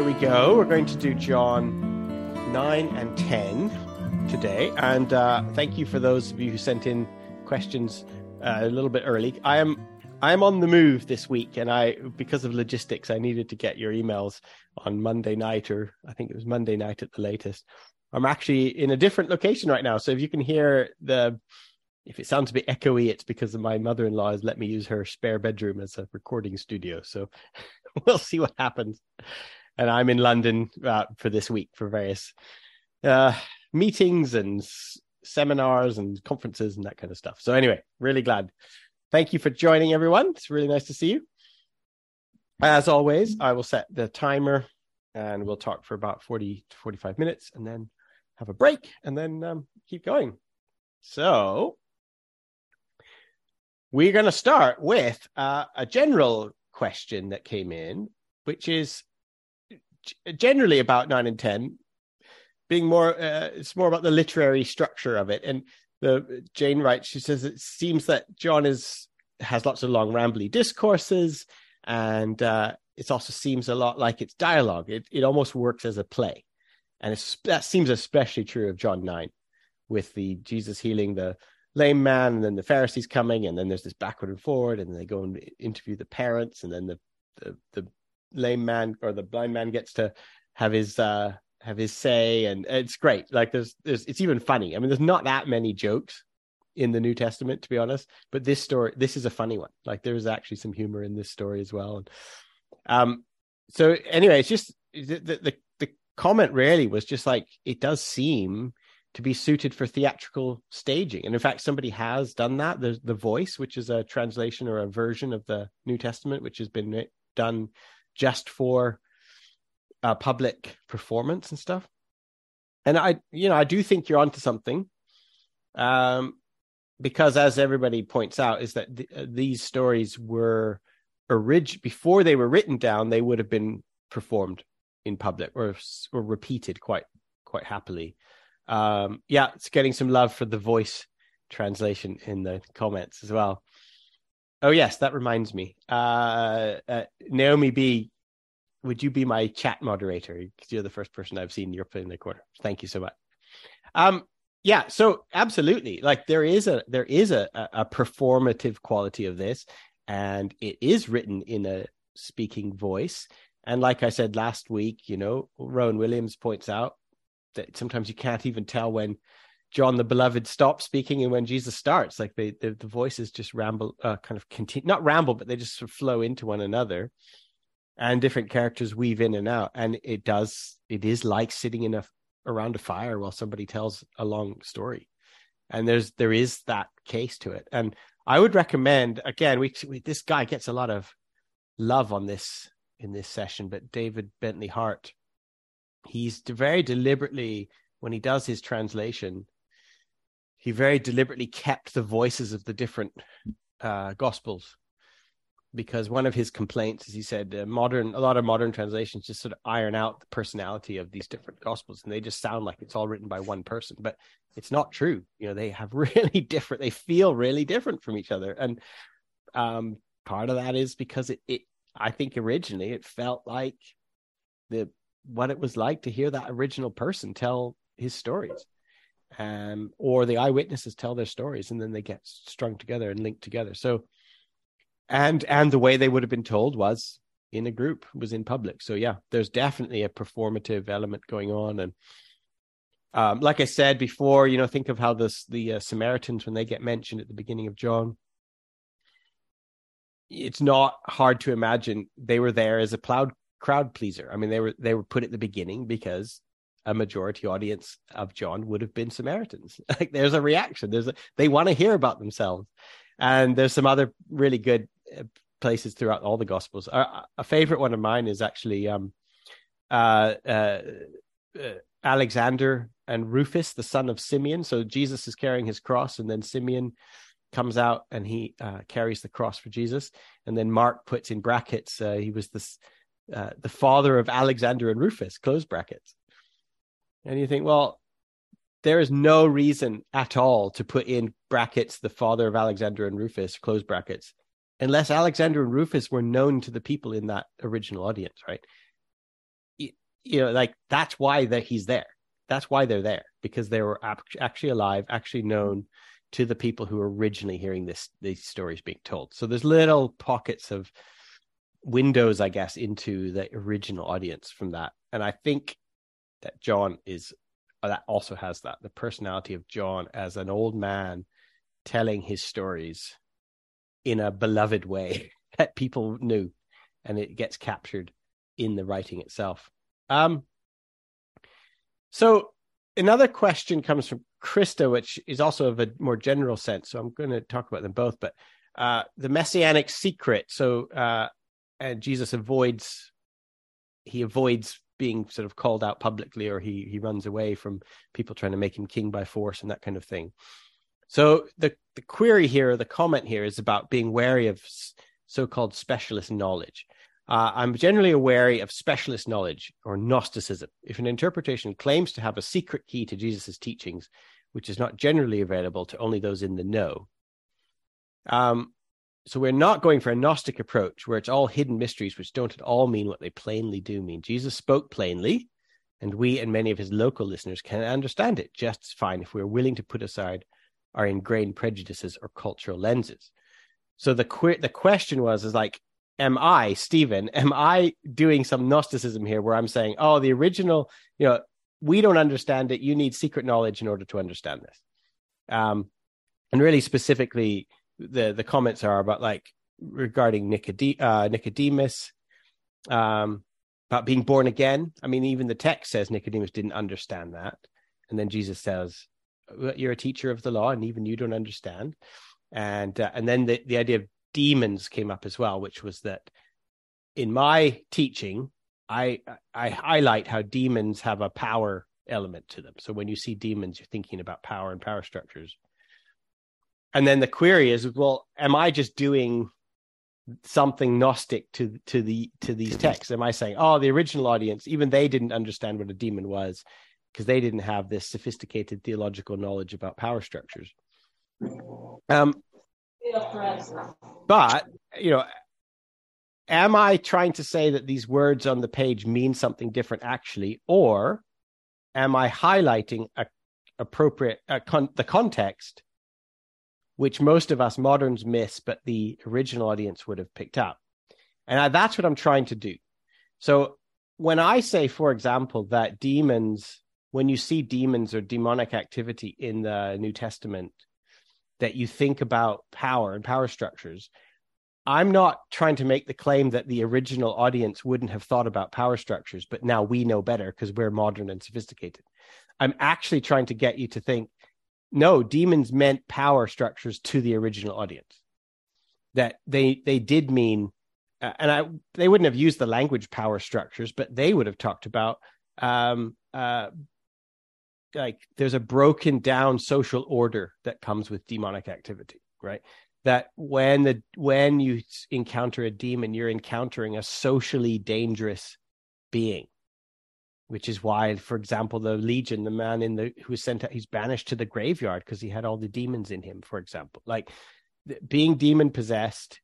here we go. We're going to do John 9 and 10 today. And thank you for those of you who sent in questions a little bit early. I am on the move this week, and because of logistics, I needed to get your emails on Monday night, or I think it was Monday night at the latest. I'm actually in a different location right now. So if you can hear if it sounds a bit echoey, it's because my mother-in-law has let me use her spare bedroom as a recording studio. So we'll see what happens. And I'm in London for this week for various meetings and seminars and conferences and that kind of stuff. So anyway, really glad. Thank you for joining, everyone. It's really nice to see you. As always, I will set the timer and we'll talk for about 40 to 45 minutes and then have a break and then keep going. So we're going to start with a general question that came in, which is generally about 9 and 10, being more, it's more about the literary structure of it. And Jane writes, she says, it seems that John has lots of long rambly discourses, and it also seems a lot like it's dialogue. It almost works as a play. And that seems especially true of John 9, with the Jesus healing the lame man, and then the Pharisees coming, and then there's this backward and forward, and they go and interview the parents, and then the lame man or the blind man gets to have his say, and it's great. Like there's it's even funny. I mean, there's not that many jokes in the New Testament, to be honest, but this is a funny one. Like there is actually some humor in this story as well. And so anyway, it's just the comment really was just like, it does seem to be suited for theatrical staging. And in fact, somebody has done that. There's The Voice, which is a translation or a version of the New Testament, which has been done just for public performance and stuff. And I do think you're onto something, because as everybody points out, is that these stories were before they were written down, they would have been performed in public or repeated quite happily. It's getting some love for The Voice translation in the comments as well. Oh yes, that reminds me. Naomi B, would you be my chat moderator? Because you're the first person I've seen you're put in the corner. Thank you so much. So absolutely. Like there is a performative quality of this, and it is written in a speaking voice. And like I said last week, Rowan Williams points out that sometimes you can't even tell when John the Beloved stops speaking and when Jesus starts. Like the voices just ramble, kind of continue, not ramble, but they just sort of flow into one another, and different characters weave in and out. And it is like sitting around a fire while somebody tells a long story. And there is that case to it. And I would recommend, again, this guy gets a lot of love on this in this session, but David Bentley Hart, he's very deliberately, when he does his translation, he very deliberately kept the voices of the different gospels, because one of his complaints is, he said, a lot of modern translations just sort of iron out the personality of these different gospels, and they just sound like it's all written by one person. But it's not true. They have they feel really different from each other. And part of that is because I think originally it felt like what it was like to hear that original person tell his stories, or the eyewitnesses tell their stories, and then they get strung together and linked together. So, and the way they would have been told was in a group, was in public. So yeah, there's definitely a performative element going on. And like I said before, think of how the Samaritans, when they get mentioned at the beginning of John, it's not hard to imagine they were there as a crowd pleaser. I mean, they were put at the beginning because a majority audience of John would have been Samaritans. Like there's a reaction. They want to hear about themselves. And there's some other really good places throughout all the Gospels. A favorite one of mine is actually Alexander and Rufus, the son of Simeon. So Jesus is carrying his cross, and then Simeon comes out and he carries the cross for Jesus. And then Mark puts in brackets, he was the father of Alexander and Rufus, close brackets. And you think, well, there is no reason at all to put in brackets the father of Alexander and Rufus, close brackets, unless Alexander and Rufus were known to the people in that original audience, right? like that's why he's there. That's why they're there, because they were actually alive, actually known to the people who were originally hearing these stories being told. So there's little pockets of windows, I guess, into the original audience from that. And I think that John that also has the personality of John as an old man telling his stories in a beloved way that people knew, and it gets captured in the writing itself. So another question comes from Krista, which is also of a more general sense. So I'm going to talk about them both, but the messianic secret. So and Jesus avoids being sort of called out publicly, or he runs away from people trying to make him king by force and that kind of thing. So the query here, the comment here, is about being wary of so-called specialist knowledge. I'm generally wary of specialist knowledge or Gnosticism. If an interpretation claims to have a secret key to Jesus's teachings, which is not generally available to only those in the know. So we're not going for a Gnostic approach where it's all hidden mysteries which don't at all mean what they plainly do mean. Jesus spoke plainly, and we and many of his local listeners can understand it just fine if we're willing to put aside our ingrained prejudices or cultural lenses. So the question is like, am I doing some Gnosticism here where I'm saying, oh, the original, we don't understand it. You need secret knowledge in order to understand this. And really specifically, the comments are about like regarding Nicodemus, about being born again. I mean, even the text says Nicodemus didn't understand that. And then Jesus says, you're a teacher of the law and even you don't understand. And then the idea of demons came up as well, which was that in my teaching, I highlight how demons have a power element to them. So when you see demons, you're thinking about power and power structures. And then the query is, well, am I just doing something Gnostic to these texts? Am I saying, oh, the original audience, even they didn't understand what a demon was because they didn't have this sophisticated theological knowledge about power structures? But, am I trying to say that these words on the page mean something different actually, or am I highlighting the context, which most of us moderns miss, but the original audience would have picked up? And that's what I'm trying to do. So when I say, for example, that demons, when you see demons or demonic activity in the New Testament, that you think about power and power structures, I'm not trying to make the claim that the original audience wouldn't have thought about power structures, but now we know better because we're modern and sophisticated. I'm actually trying to get you to think, no, demons meant power structures to the original audience. That they did mean, they wouldn't have used the language power structures, but they would have talked about like there's a broken down social order that comes with demonic activity, right? That when you encounter a demon, you're encountering a socially dangerous being, which is why, for example, the Legion, the man who was sent out, he's banished to the graveyard because he had all the demons in him, for example. Like being demon possessed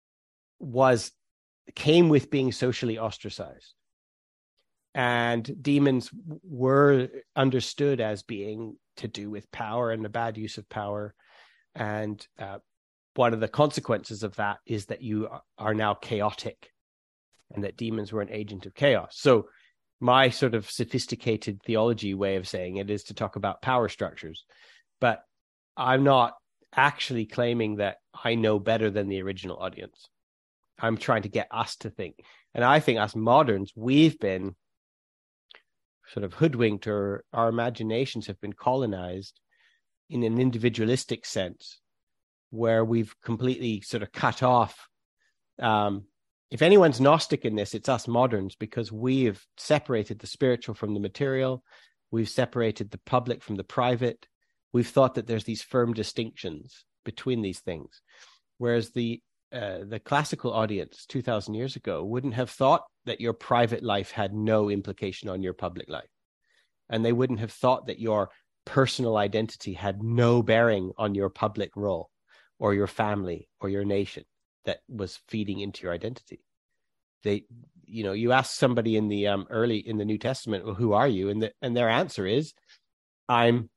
came with being socially ostracized. And demons were understood as being to do with power and the bad use of power. And one of the consequences of that is that you are now chaotic, and that demons were an agent of chaos. So my sort of sophisticated theology way of saying it is to talk about power structures. But I'm not actually claiming that I know better than the original audience. I'm trying to get us to think. And I think us moderns, we've been sort of hoodwinked, or our imaginations have been colonized in an individualistic sense, where we've completely sort of cut off. If anyone's Gnostic in this, it's us moderns, because we've separated the spiritual from the material. We've separated the public from the private. We've thought that there's these firm distinctions between these things. Whereas the classical audience 2,000 years ago wouldn't have thought that your private life had no implication on your public life. And they wouldn't have thought that your personal identity had no bearing on your public role or your family or your nation that was feeding into your identity. you ask somebody in the early in the New Testament, well, who are you? And their answer is, I'm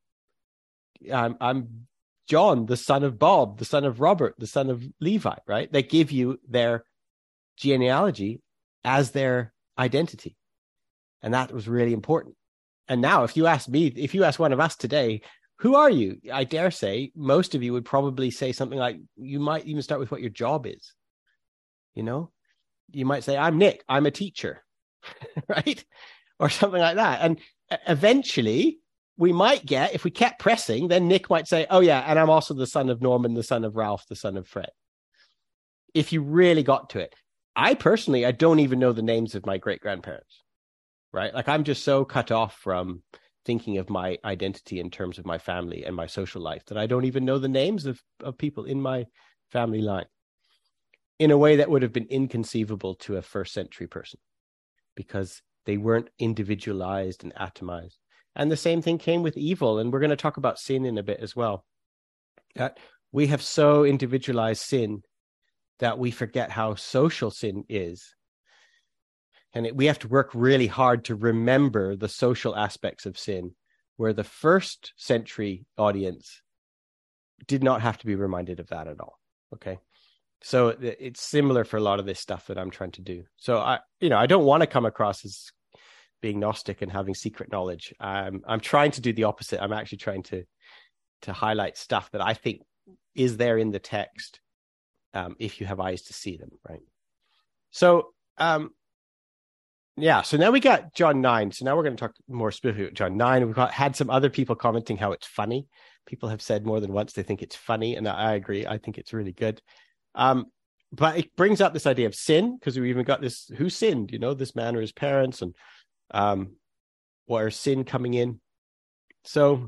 John, the son of Bob, the son of Robert, the son of Levi, right? They give you their genealogy as their identity. And that was really important. And now if you ask one of us today, who are you? I dare say most of you would probably say something like, you might even start with what your job is. You might say, I'm Nick, I'm a teacher, right? Or something like that. And eventually we might get, if we kept pressing, then Nick might say, oh yeah, and I'm also the son of Norman, the son of Ralph, the son of Fred. If you really got to it. I don't even know the names of my great-grandparents, right? Like, I'm just so cut off from thinking of my identity in terms of my family and my social life that I don't even know the names of people in my family line, in a way that would have been inconceivable to a first century person, because they weren't individualized and atomized. And the same thing came with evil. And we're going to talk about sin in a bit as well. That we have so individualized sin that we forget how social sin is. And we have to work really hard to remember the social aspects of sin, where the first century audience did not have to be reminded of that at all. Okay. So it's similar for a lot of this stuff that I'm trying to do. So I don't want to come across as being Gnostic and having secret knowledge. I'm trying to do the opposite. I'm actually trying to highlight stuff that I think is there in the text, if you have eyes to see them, right? So, so now we got John 9. So now we're going to talk more specifically about John 9. We've had some other people commenting how it's funny. People have said more than once they think it's funny, and I agree. I think it's really good. But it brings up this idea of sin, because we even got this, who sinned, this man or his parents, and where's sin coming in? So,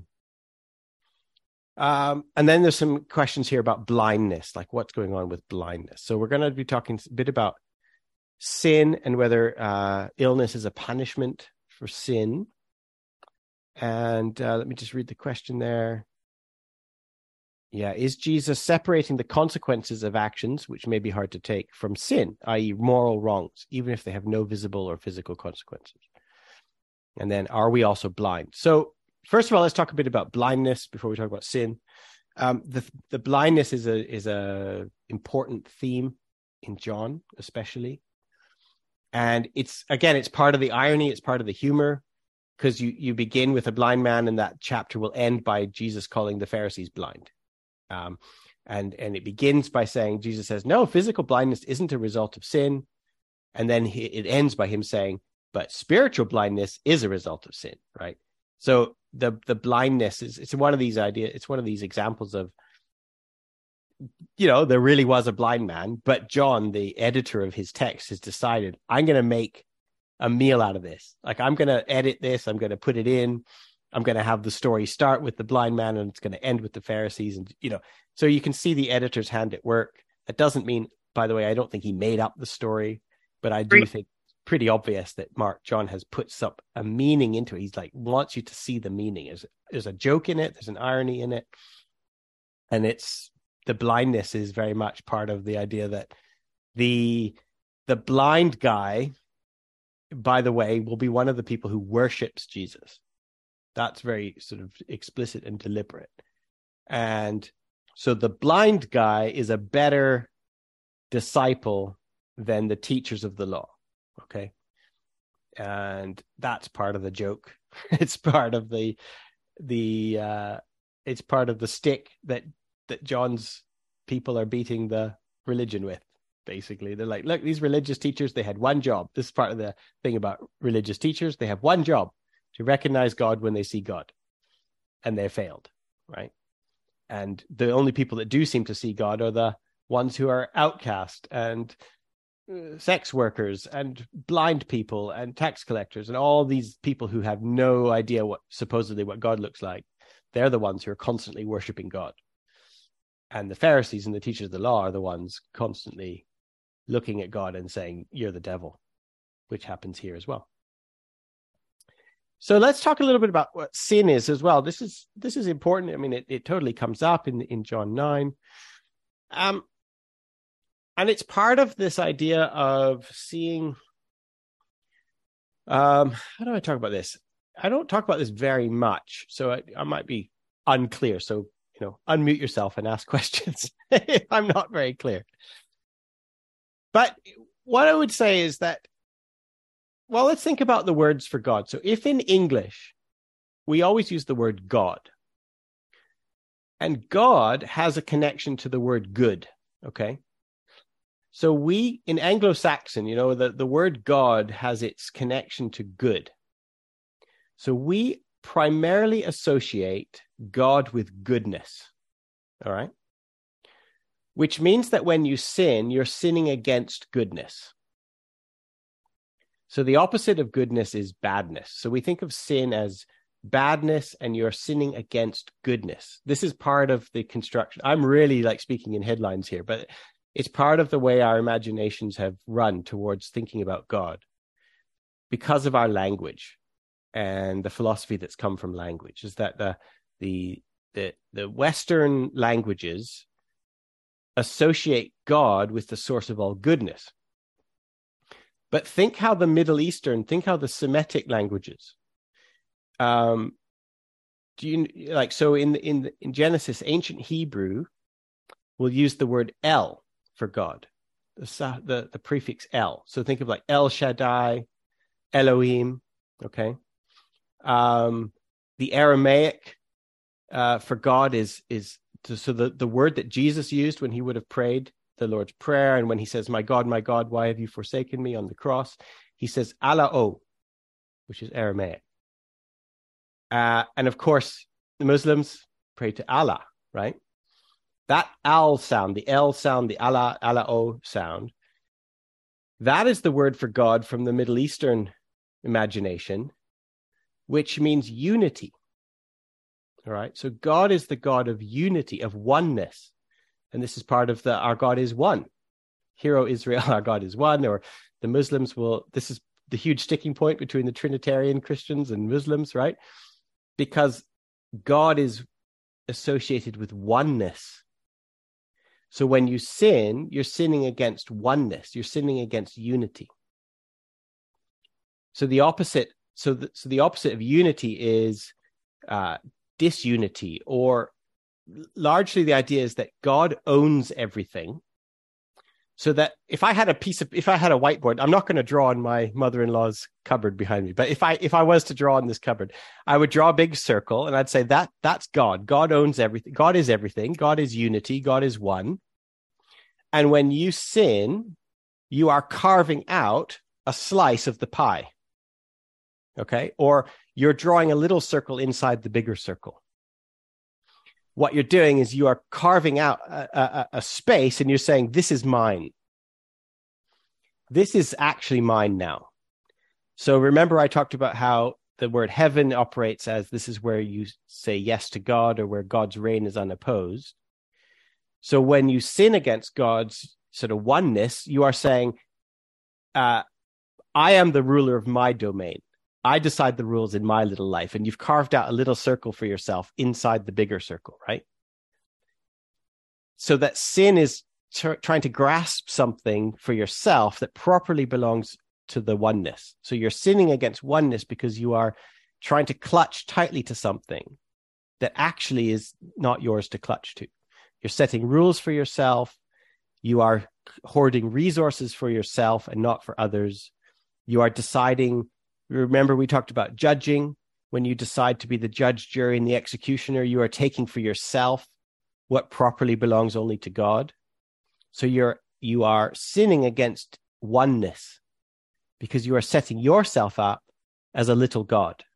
and then there's some questions here about blindness, like what's going on with blindness. So we're going to be talking a bit about sin and whether illness is a punishment for sin. And let me just read the question there. Yeah, is Jesus separating the consequences of actions, which may be hard to take, from sin, i.e. moral wrongs, even if they have no visible or physical consequences? And then, are we also blind? So first of all, let's talk a bit about blindness before we talk about sin. The blindness is a important theme in John, especially. And it's part of the irony, it's part of the humor, because you begin with a blind man, and that chapter will end by Jesus calling the Pharisees blind. And it begins by saying, Jesus says, no, physical blindness isn't a result of sin. And then it ends by him saying, but spiritual blindness is a result of sin, right? So the blindness it's one of these ideas, it's one of these examples of, there really was a blind man, but John, the editor of his text, has decided, I'm going to make a meal out of this. Like, I'm going to edit this, I'm going to put it in, I'm going to have the story start with the blind man and it's going to end with the Pharisees. And, so you can see the editor's hand at work. That doesn't mean, by the way, I don't think he made up the story, but I do think it's pretty obvious that John has put a meaning into it. He's like, wants you to see the meaning. There's a joke in it. There's an irony in it. And the blindness is very much part of the idea that the blind guy, by the way, will be one of the people who worships Jesus. That's very sort of explicit and deliberate. And so the blind guy is a better disciple than the teachers of the law. Okay. And that's part of the joke. It's part of it's part of the stick that John's people are beating the religion with. Basically, they're like, look, these religious teachers, they had one job. This is part of the thing about religious teachers. They have one job: to recognize God when they see God, and they failed, right? And the only people that do seem to see God are the ones who are outcast and sex workers and blind people and tax collectors and all these people who have no idea supposedly what God looks like. They're the ones who are constantly worshiping God. And the Pharisees and the teachers of the law are the ones constantly looking at God and saying, you're the devil, which happens here as well. So let's talk a little bit about what sin is as well. This is important. I mean, it totally comes up in John 9. And it's part of this idea of seeing How do I talk about this? I don't talk about this very much, so I might be unclear. So, unmute yourself and ask questions if I'm not very clear. But what I would say is that, well, let's think about the words for God. So if in English, we always use the word God, and God has a connection to the word good, okay? So we, in Anglo-Saxon, the word God has its connection to good. So we primarily associate God with goodness, all right? Which means that when you sin, you're sinning against goodness. So the opposite of goodness is badness. So we think of sin as badness, and you're sinning against goodness. This is part of the construction. I'm really speaking in headlines here, but it's part of the way our imaginations have run towards thinking about God because of our language and the philosophy that's come from language. Is that the Western languages associate God with the source of all goodness. But think how the Semitic languages, in Genesis, ancient Hebrew will use the word El for God, the prefix El. So think of El Shaddai, Elohim, okay? The Aramaic for God is so the word that Jesus used when he would have prayed the Lord's Prayer, and when he says, my God, why have you forsaken me on the cross? He says, Allah-o, which is Aramaic. And of course, the Muslims pray to Allah, right? That al sound, the L sound, the Allah, Allah-o sound, that is the word for God from the Middle Eastern imagination, which means unity. All right. So God is the God of unity, of oneness. And this is part of our God is one. Hear, O Israel, our God is one. Or the Muslims this is the huge sticking point between the Trinitarian Christians and Muslims, right? Because God is associated with oneness. So when you sin, you're sinning against oneness. You're sinning against unity. So the opposite of unity is disunity, or largely the idea is that God owns everything. So that if I had a whiteboard, I'm not going to draw on my mother-in-law's cupboard behind me, but if I was to draw on this cupboard, I would draw a big circle and I'd say that's God. God owns everything. God is everything. God is unity. God is one. And when you sin, you are carving out a slice of the pie. Okay? Or you're drawing a little circle inside the bigger circle. What you're doing is you are carving out a space, and you're saying, this is mine. This is actually mine now. So remember I talked about how the word heaven operates as this is where you say yes to God, or where God's reign is unopposed. So when you sin against God's sort of oneness, you are saying, I am the ruler of my domain. I decide the rules in my little life, and you've carved out a little circle for yourself inside the bigger circle, right? So that sin is trying to grasp something for yourself that properly belongs to the oneness. So you're sinning against oneness because you are trying to clutch tightly to something that actually is not yours to clutch to. You're setting rules for yourself. You are hoarding resources for yourself and not for others. You are deciding. Remember, we talked about judging. When you decide to be the judge, jury, and the executioner, you are taking for yourself what properly belongs only to God. So you are sinning against oneness because you are setting yourself up as a little God.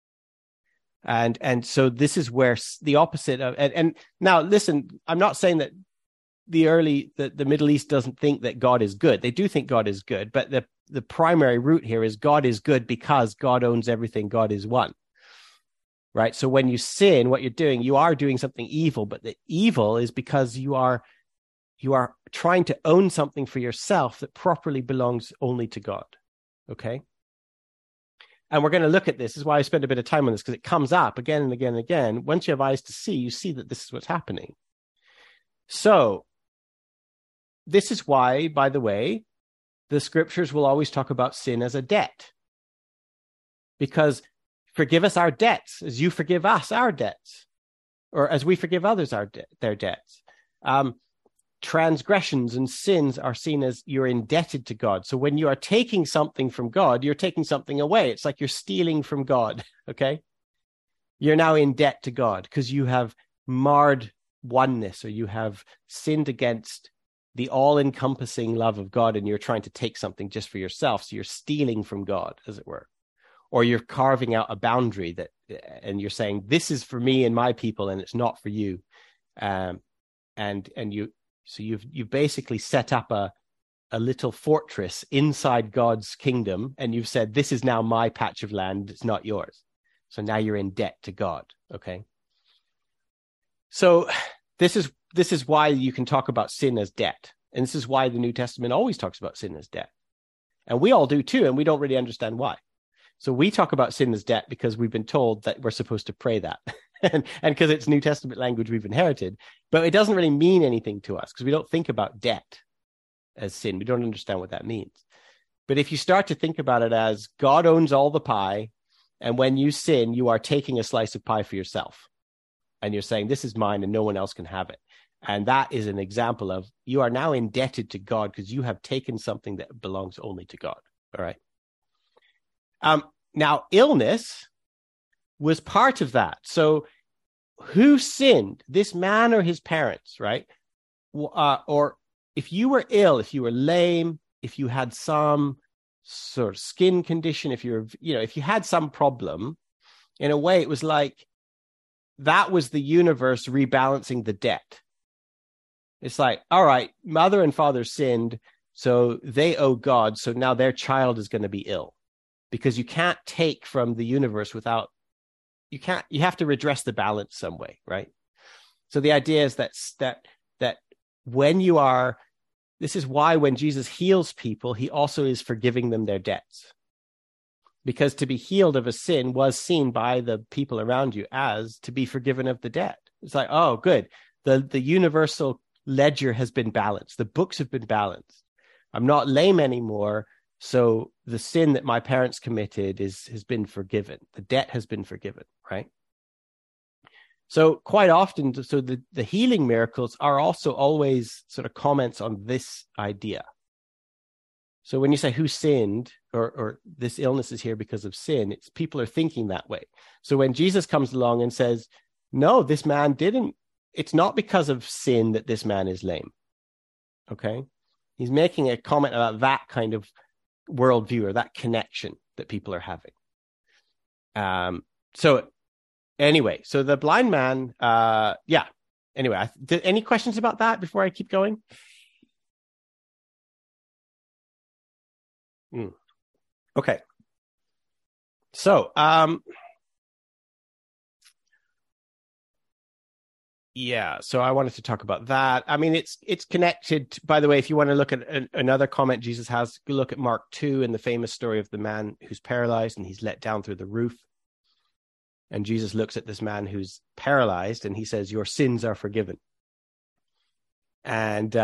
And so this is where the opposite of, and now listen, I'm not saying that the Middle East doesn't think that God is good. They do think God is good, but the primary root here is God is good because God owns everything. God is one, right? So when you sin, what you're doing, you are doing something evil, but the evil is because you are trying to own something for yourself that properly belongs only to God. Okay. And we're going to look at this. This is why I spend a bit of time on this, because it comes up again and again and again. Once you have eyes to see, you see that this is what's happening. So this is why, by the way, the scriptures will always talk about sin as a debt. because forgive us our debts as you forgive us our debts, or as we forgive others their debts. Transgressions and sins are seen as you're indebted to God. So when you are taking something from God, you're taking something away. It's like you're stealing from God, okay? You're now in debt to God because you have marred oneness, or you have sinned against the all-encompassing love of God, and you're trying to take something just for yourself. So you're stealing from God, as it were. Or you're carving out a boundary and you're saying, this is for me and my people, and it's not for you. So you've basically set up a little fortress inside God's kingdom, and you've said, this is now my patch of land, it's not yours. So now you're in debt to God, okay? So this is why you can talk about sin as debt. And this is why the New Testament always talks about sin as debt. And we all do too, and we don't really understand why. So we talk about sin as debt because we've been told that we're supposed to pray that. and because it's New Testament language we've inherited. But it doesn't really mean anything to us because we don't think about debt as sin. We don't understand what that means. But if you start to think about it as God owns all the pie, and when you sin, you are taking a slice of pie for yourself. And you're saying, this is mine and no one else can have it. And that is an example of you are now indebted to God because you have taken something that belongs only to God. All right. Now, illness was part of that. So who sinned, this man or his parents, right? Or if you were ill, if you were lame, if you had some sort of skin condition, if you had some problem, in a way, it was like that was the universe rebalancing the debt. It's like, all right, mother and father sinned, so they owe God, so now their child is going to be ill. Because you can't take from the universe you have to redress the balance some way, right? So the idea is that when you are, this is why when Jesus heals people, he also is forgiving them their debts. Because to be healed of a sin was seen by the people around you as to be forgiven of the debt. It's like, oh, good. The universal ledger has been balanced. The books have been balanced. I'm not lame anymore. So the sin that my parents committed has been forgiven. The debt has been forgiven, right? So quite often, the healing miracles are also always sort of comments on this idea. So when you say who sinned, or this illness is here because of sin, it's people are thinking that way. So when Jesus comes along and says, no, this man didn't, it's not because of sin that this man is lame. Okay? He's making a comment about that kind of worldview or that connection that people are having. So the blind man, Anyway, any questions about that before I keep going? Okay. So, so I wanted to talk about that. I mean, it's connected. By the way, if you want to look at another comment Jesus has, look at Mark 2 and the famous story of the man who's paralyzed and he's let down through the roof. And Jesus looks at this man who's paralyzed and he says, your sins are forgiven. And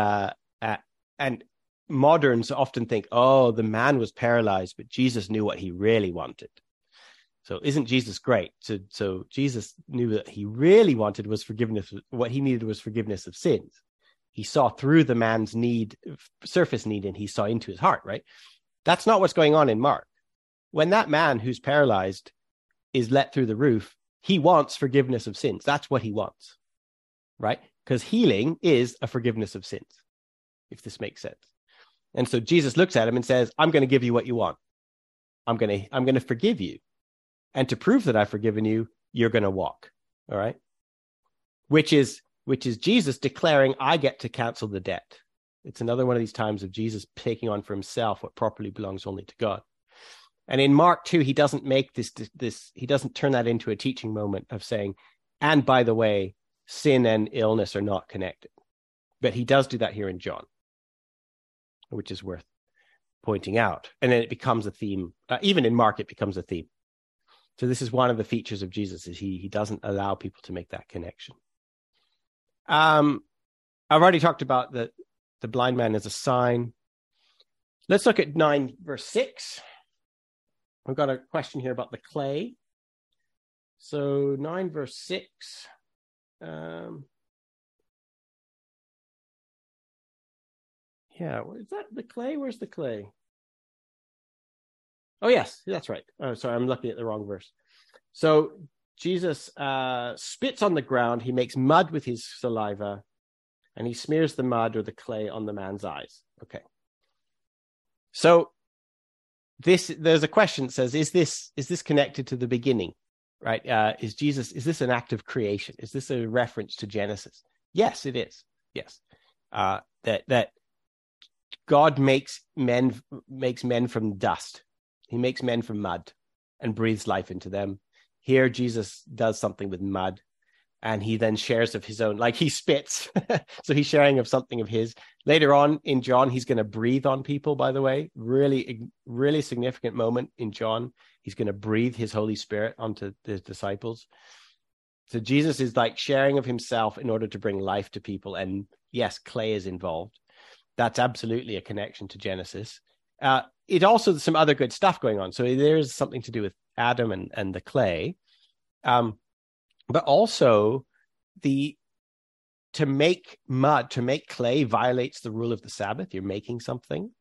moderns often think, oh, the man was paralyzed, but Jesus knew what he really wanted. So isn't Jesus great? So Jesus knew that he really wanted was forgiveness. What he needed was forgiveness of sins. He saw through the man's surface need, and he saw into his heart, right? That's not what's going on in Mark. When that man who's paralyzed is let through the roof, he wants forgiveness of sins. That's what he wants, right? Because healing is a forgiveness of sins, if this makes sense. And so Jesus looks at him and says, I'm going to give you what you want. I'm going to forgive you. And to prove that I've forgiven you, you're going to walk. All right. Which is Jesus declaring, I get to cancel the debt. It's another one of these times of Jesus taking on for himself what properly belongs only to God. And in Mark 2, he doesn't make this, he doesn't turn that into a teaching moment of saying, and by the way, sin and illness are not connected. But he does do that here in John, which is worth pointing out. And then it becomes a theme. Even in Mark, it becomes a theme. So this is one of the features of Jesus, is he doesn't allow people to make that connection. I've already talked about the blind man as a sign. Let's look at 9 verse 6. We've got a question here about the clay. So 9 verse 6. Yeah, is that the clay? Where's the clay? Oh, yes, that's right. Oh, sorry, I'm looking at the wrong verse. So Jesus spits on the ground. He makes mud with his saliva, and he smears the mud or the clay on the man's eyes. Okay. So there's a question that says, is this connected to the beginning? Right? Is this an act of creation? Is this a reference to Genesis? Yes, it is. Yes. That God makes men from dust. He makes men from mud and breathes life into them. Here, Jesus does something with mud, and he then shares of his own, like he spits. So he's sharing of something of his. Later on in John, he's going to breathe on people, by the way. Really, really significant moment in John. He's going to breathe his Holy Spirit onto the disciples. So Jesus is like sharing of himself in order to bring life to people. And yes, clay is involved. That's absolutely a connection to Genesis. It also, there's some other good stuff going on. So there's something to do with Adam and the clay. But also to make clay violates the rule of the Sabbath. You're making something.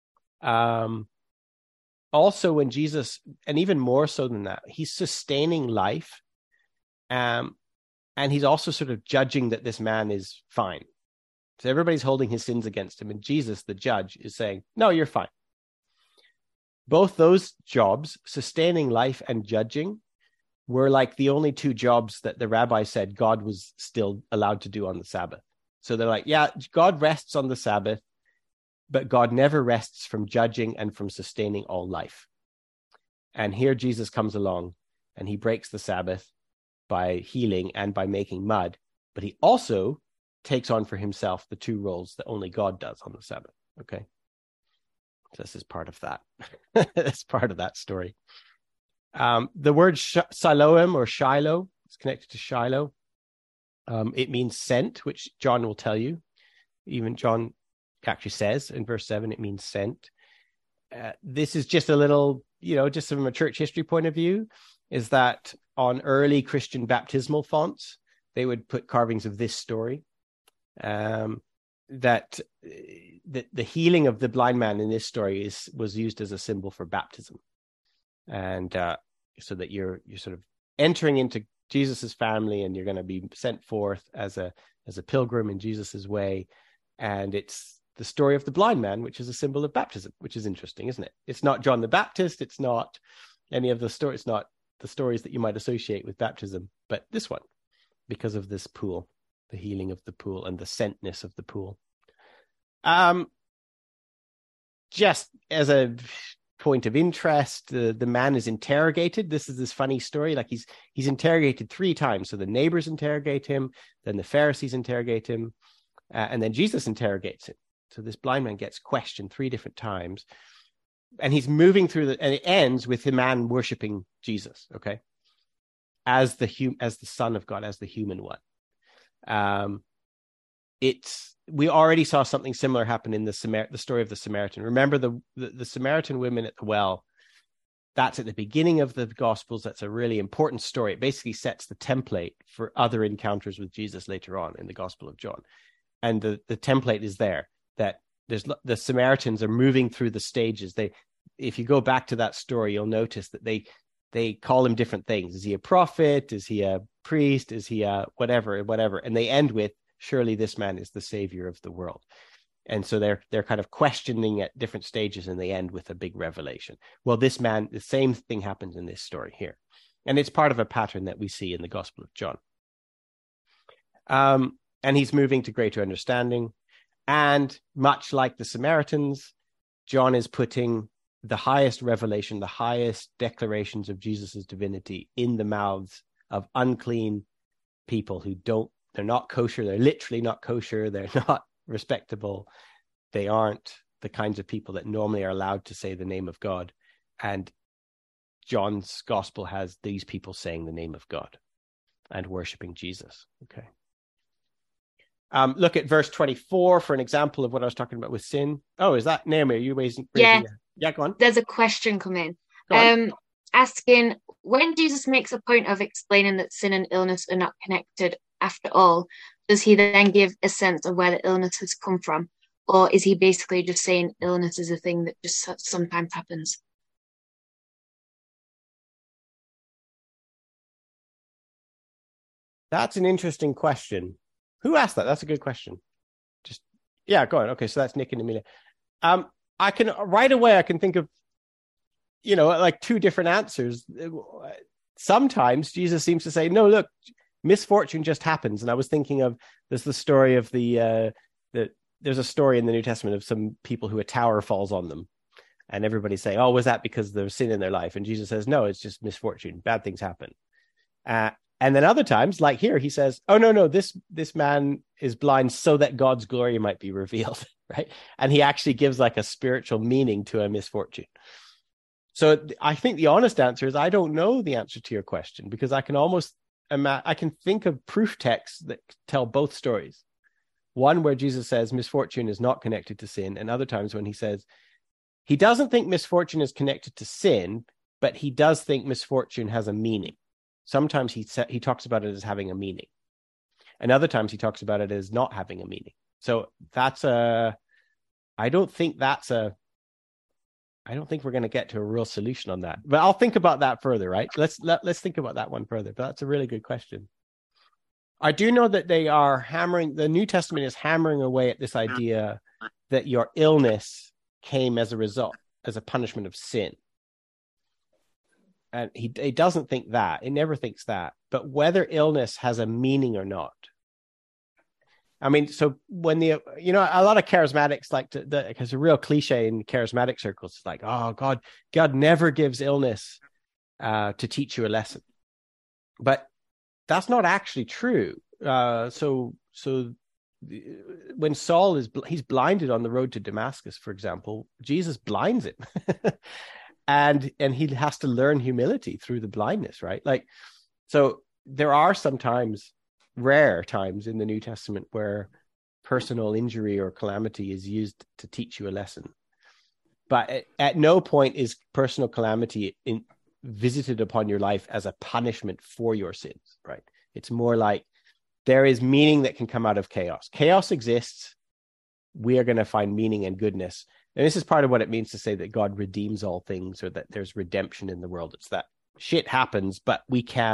Also when Jesus, and even more so than that, he's sustaining life. And he's also sort of judging that this man is fine. So everybody's holding his sins against him. And Jesus, the judge, is saying, no, you're fine. Both those jobs, sustaining life and judging, were like the only two jobs that the rabbi said God was still allowed to do on the Sabbath. So they're like, yeah, God rests on the Sabbath, but God never rests from judging and from sustaining all life. And here Jesus comes along and he breaks the Sabbath by healing and by making mud, but he also takes on for himself the two roles that only God does on the Sabbath. Okay. So this is part of that. That's part of that story. The word Siloam or Shiloh is connected to Shiloh. It means sent, which John will tell you. Even John actually says in verse 7, it means sent. This is just a little, just from a church history point of view, is that on early Christian baptismal fonts, they would put carvings of this story. That the healing of the blind man in this story was used as a symbol for baptism. And so that you're sort of entering into Jesus's family, and you're going to be sent forth as a pilgrim in Jesus's way. And it's the story of the blind man, which is a symbol of baptism, which is interesting, isn't it? It's not John the Baptist. It's not any of the stories. It's not the stories that you might associate with baptism, but this one, because of this pool, the healing of the pool and the sentness of the pool. Just as a point of interest, the man is interrogated. This is this funny story. Like he's interrogated 3 times. So the neighbors interrogate him, then the Pharisees interrogate him, and then Jesus interrogates him. So this blind man gets questioned 3 different times, and he's moving through and it ends with the man worshiping Jesus. Okay, as the Son of God, as the human one. We already saw something similar happen in the story of the Samaritan. Remember the Samaritan women at the well. That's at the beginning of the Gospels. That's a really important story. It basically sets the template for other encounters with Jesus later on in the Gospel of John. And the template is there, that the Samaritans are moving through the stages. If you go back to that story, you'll notice that they call him different things. Is he a prophet? Is he a priest? Is he a whatever? And they end with, surely this man is the savior of the world. And so they're kind of questioning at different stages, and they end with a big revelation. Well, this man, the same thing happens in this story here. And it's part of a pattern that we see in the Gospel of John. And he's moving to greater understanding. And much like the Samaritans, John is putting the highest revelation, the highest declarations of Jesus's divinity in the mouths of unclean people they're not kosher. They're literally not kosher. They're not respectable. They aren't the kinds of people that normally are allowed to say the name of God. And John's gospel has these people saying the name of God and worshiping Jesus. Okay. Look at verse 24 for an example of what I was talking about with sin. Oh, is that Naomi? Are you raising? Yeah. Yeah, go on. There's a question coming. Go on. asking, when Jesus makes a point of explaining that sin and illness are not connected after all, does he then give a sense of where the illness has come from? Or is he basically just saying illness is a thing that just sometimes happens? That's an interesting question. Who asked that? That's a good question. Just yeah, go on. Okay, so that's Nick and Amelia. I can right away. I can think of like two different answers. Sometimes Jesus seems to say, "No, look, misfortune just happens." And I was thinking of there's the story of there's a story in the New Testament of some people who a tower falls on them, and everybody's saying, "Oh, was that because there's sin in their life?" And Jesus says, "No, it's just misfortune. Bad things happen." And then other times, like here, he says, "Oh no, this man is blind so that God's glory might be revealed," right? And he actually gives like a spiritual meaning to a misfortune. So I think the honest answer is I don't know the answer to your question, because I can almost I can think of proof texts that tell both stories. One where Jesus says misfortune is not connected to sin, and other times when he says he doesn't think misfortune is connected to sin, but he does think misfortune has a meaning. Sometimes he talks about it as having a meaning, and other times he talks about it as not having a meaning. So I don't think we're going to get to a real solution on that, but I'll think about that further. Right? Let's think about that one further. But that's a really good question. I do know that the New Testament is hammering away at this idea that your illness came as a punishment of sin. And he doesn't think that. It never thinks that. But whether illness has a meaning or not. I mean, so when a lot of charismatics like because a real cliche in charismatic circles is like, oh, God never gives illness to teach you a lesson. But that's not actually true. So when Saul he's blinded on the road to Damascus, for example, Jesus blinds him. And he has to learn humility through the blindness, right? Like, so there are sometimes rare times in the New Testament where personal injury or calamity is used to teach you a lesson. But at no point is personal calamity visited upon your life as a punishment for your sins, right? It's more like there is meaning that can come out of chaos. Chaos exists. We are going to find meaning and goodness. And this is part of what it means to say that God redeems all things, or that there's redemption in the world. It's that shit happens, but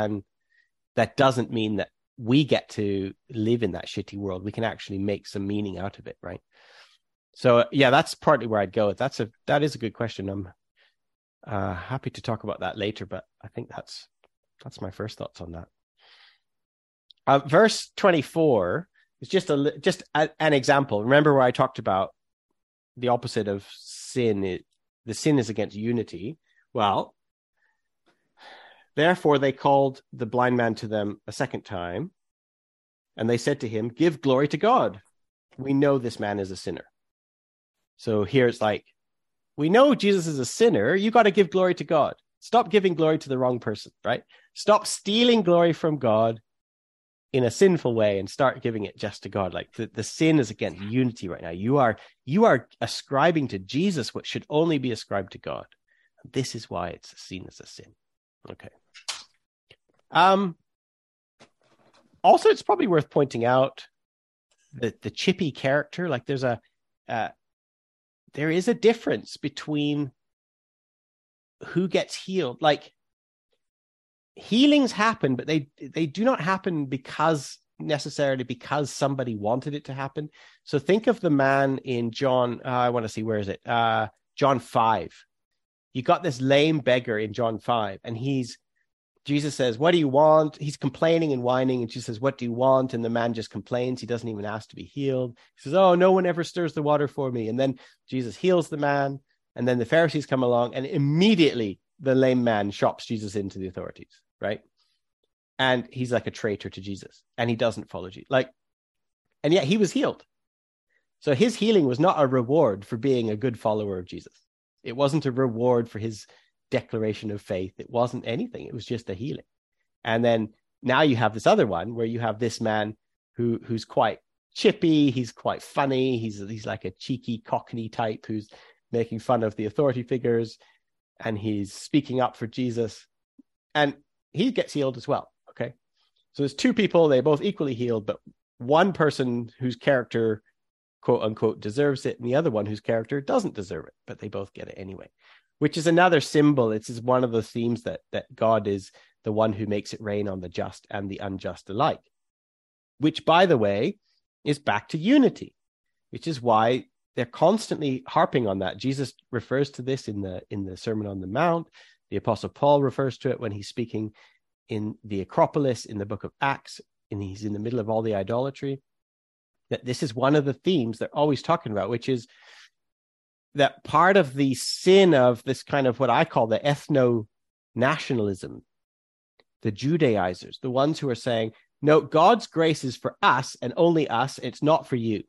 that doesn't mean that we get to live in that shitty world. We can actually make some meaning out of it, right? So yeah, that's partly where I'd go. That is a good question. I'm happy to talk about that later, but I think that's my first thoughts on that. Verse 24 is just an example. Remember where I talked about the opposite of sin, the sin is against unity. Well, therefore they called the blind man to them a second time, and they said to him, "Give glory to God. We know this man is a sinner." So here it's like, we know Jesus is a sinner. You got to give glory to God. Stop giving glory to the wrong person, right? Stop stealing glory from God in a sinful way and start giving it just to God. Like the sin is against unity right now. You are ascribing to Jesus what should only be ascribed to God. This is why it's seen as a sin. Okay. Also, it's probably worth pointing out that the chippy character, like there is a difference between who gets healed. Like, healings happen, but they do not happen necessarily because somebody wanted it to happen. So think of the man in John, I want to see, where is it? John 5. You got this lame beggar in John 5, and Jesus says, "What do you want?" He's complaining and whining, and Jesus says, "What do you want?" And the man just complains. He doesn't even ask to be healed. He says, "Oh, no one ever stirs the water for me." And then Jesus heals the man, and then the Pharisees come along, and immediately the lame man shops Jesus into the authorities, right? And he's like a traitor to Jesus, and he doesn't follow Jesus. And yet he was healed. So his healing was not a reward for being a good follower of Jesus. It wasn't a reward for his declaration of faith. It wasn't anything. It was just a healing. And then now you have this other one where you have this man who's quite chippy. He's quite funny. He's like a cheeky Cockney type who's making fun of the authority figures. and he's speaking up for Jesus, and he gets healed as well. Okay. So there's two people, they both equally healed, but one person whose character, quote unquote, deserves it, and the other one whose character doesn't deserve it, but they both get it anyway, which is another symbol. It's one of the themes that God is the one who makes it rain on the just and the unjust alike, which, by the way, is back to unity, which is why they're constantly harping on that. Jesus refers to this in the Sermon on the Mount. The Apostle Paul refers to it when he's speaking in the Acropolis in the book of Acts, and he's in the middle of all the idolatry. That this is one of the themes they're always talking about, which is that part of the sin of this kind of what I call the ethno-nationalism, the Judaizers, the ones who are saying, no, God's grace is for us and only us. It's not for you.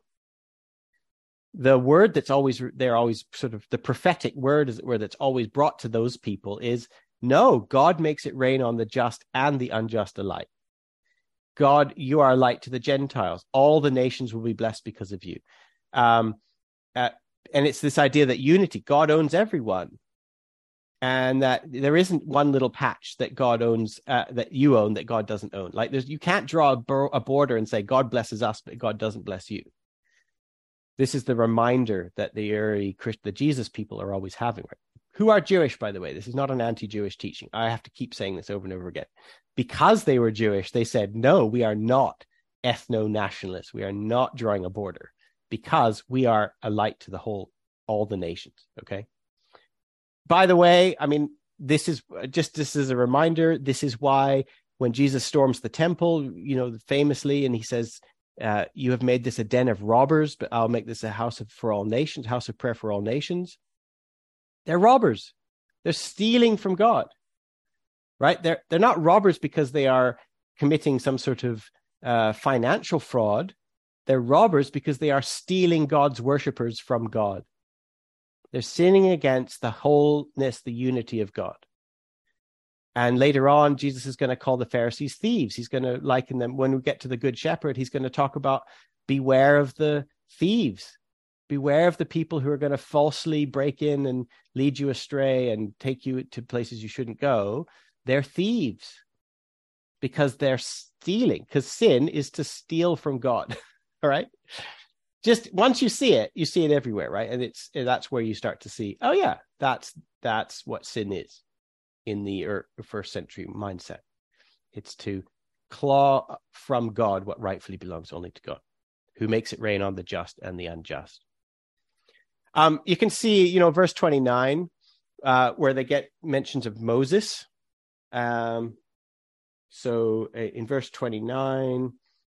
The word that's always, they're always sort of the prophetic word, as it were, that's always brought to those people is, no, God makes it rain on the just and the unjust alike. God, you are a light to the Gentiles. All the nations will be blessed because of you. And it's this idea that unity, God owns everyone. And that there isn't one little patch that God owns, that you own, that God doesn't own. Like you can't draw a border and say, God blesses us, but God doesn't bless you. This is the reminder that the Jesus people are always having, right? Who are Jewish, by the way. This is not an anti-Jewish teaching. I have to keep saying this over and over again. Because they were Jewish, they said, no, we are not ethno-nationalists. We are not drawing a border because we are a light to all the nations, okay? By the way, I mean, this is a reminder. This is why when Jesus storms the temple, famously, and he says, you have made this a den of robbers, but I'll make this a house for all nations, house of prayer for all nations. They're robbers. They're stealing from God, right? They're not robbers because they are committing some sort of financial fraud. They're robbers because they are stealing God's worshipers from God. They're sinning against the wholeness, the unity of God. And later on, Jesus is going to call the Pharisees thieves. He's going to liken them. When we get to the Good Shepherd, he's going to talk about beware of the thieves. Beware of the people who are going to falsely break in and lead you astray and take you to places you shouldn't go. They're thieves because they're stealing, because sin is to steal from God. All right. Just once you see it everywhere, right? And that's where you start to see, oh yeah, that's what sin is in the first century mindset. It's to claw from God what rightfully belongs only to God, who makes it rain on the just and the unjust. You can see, verse 29, where they get mentions of Moses. So in verse 29,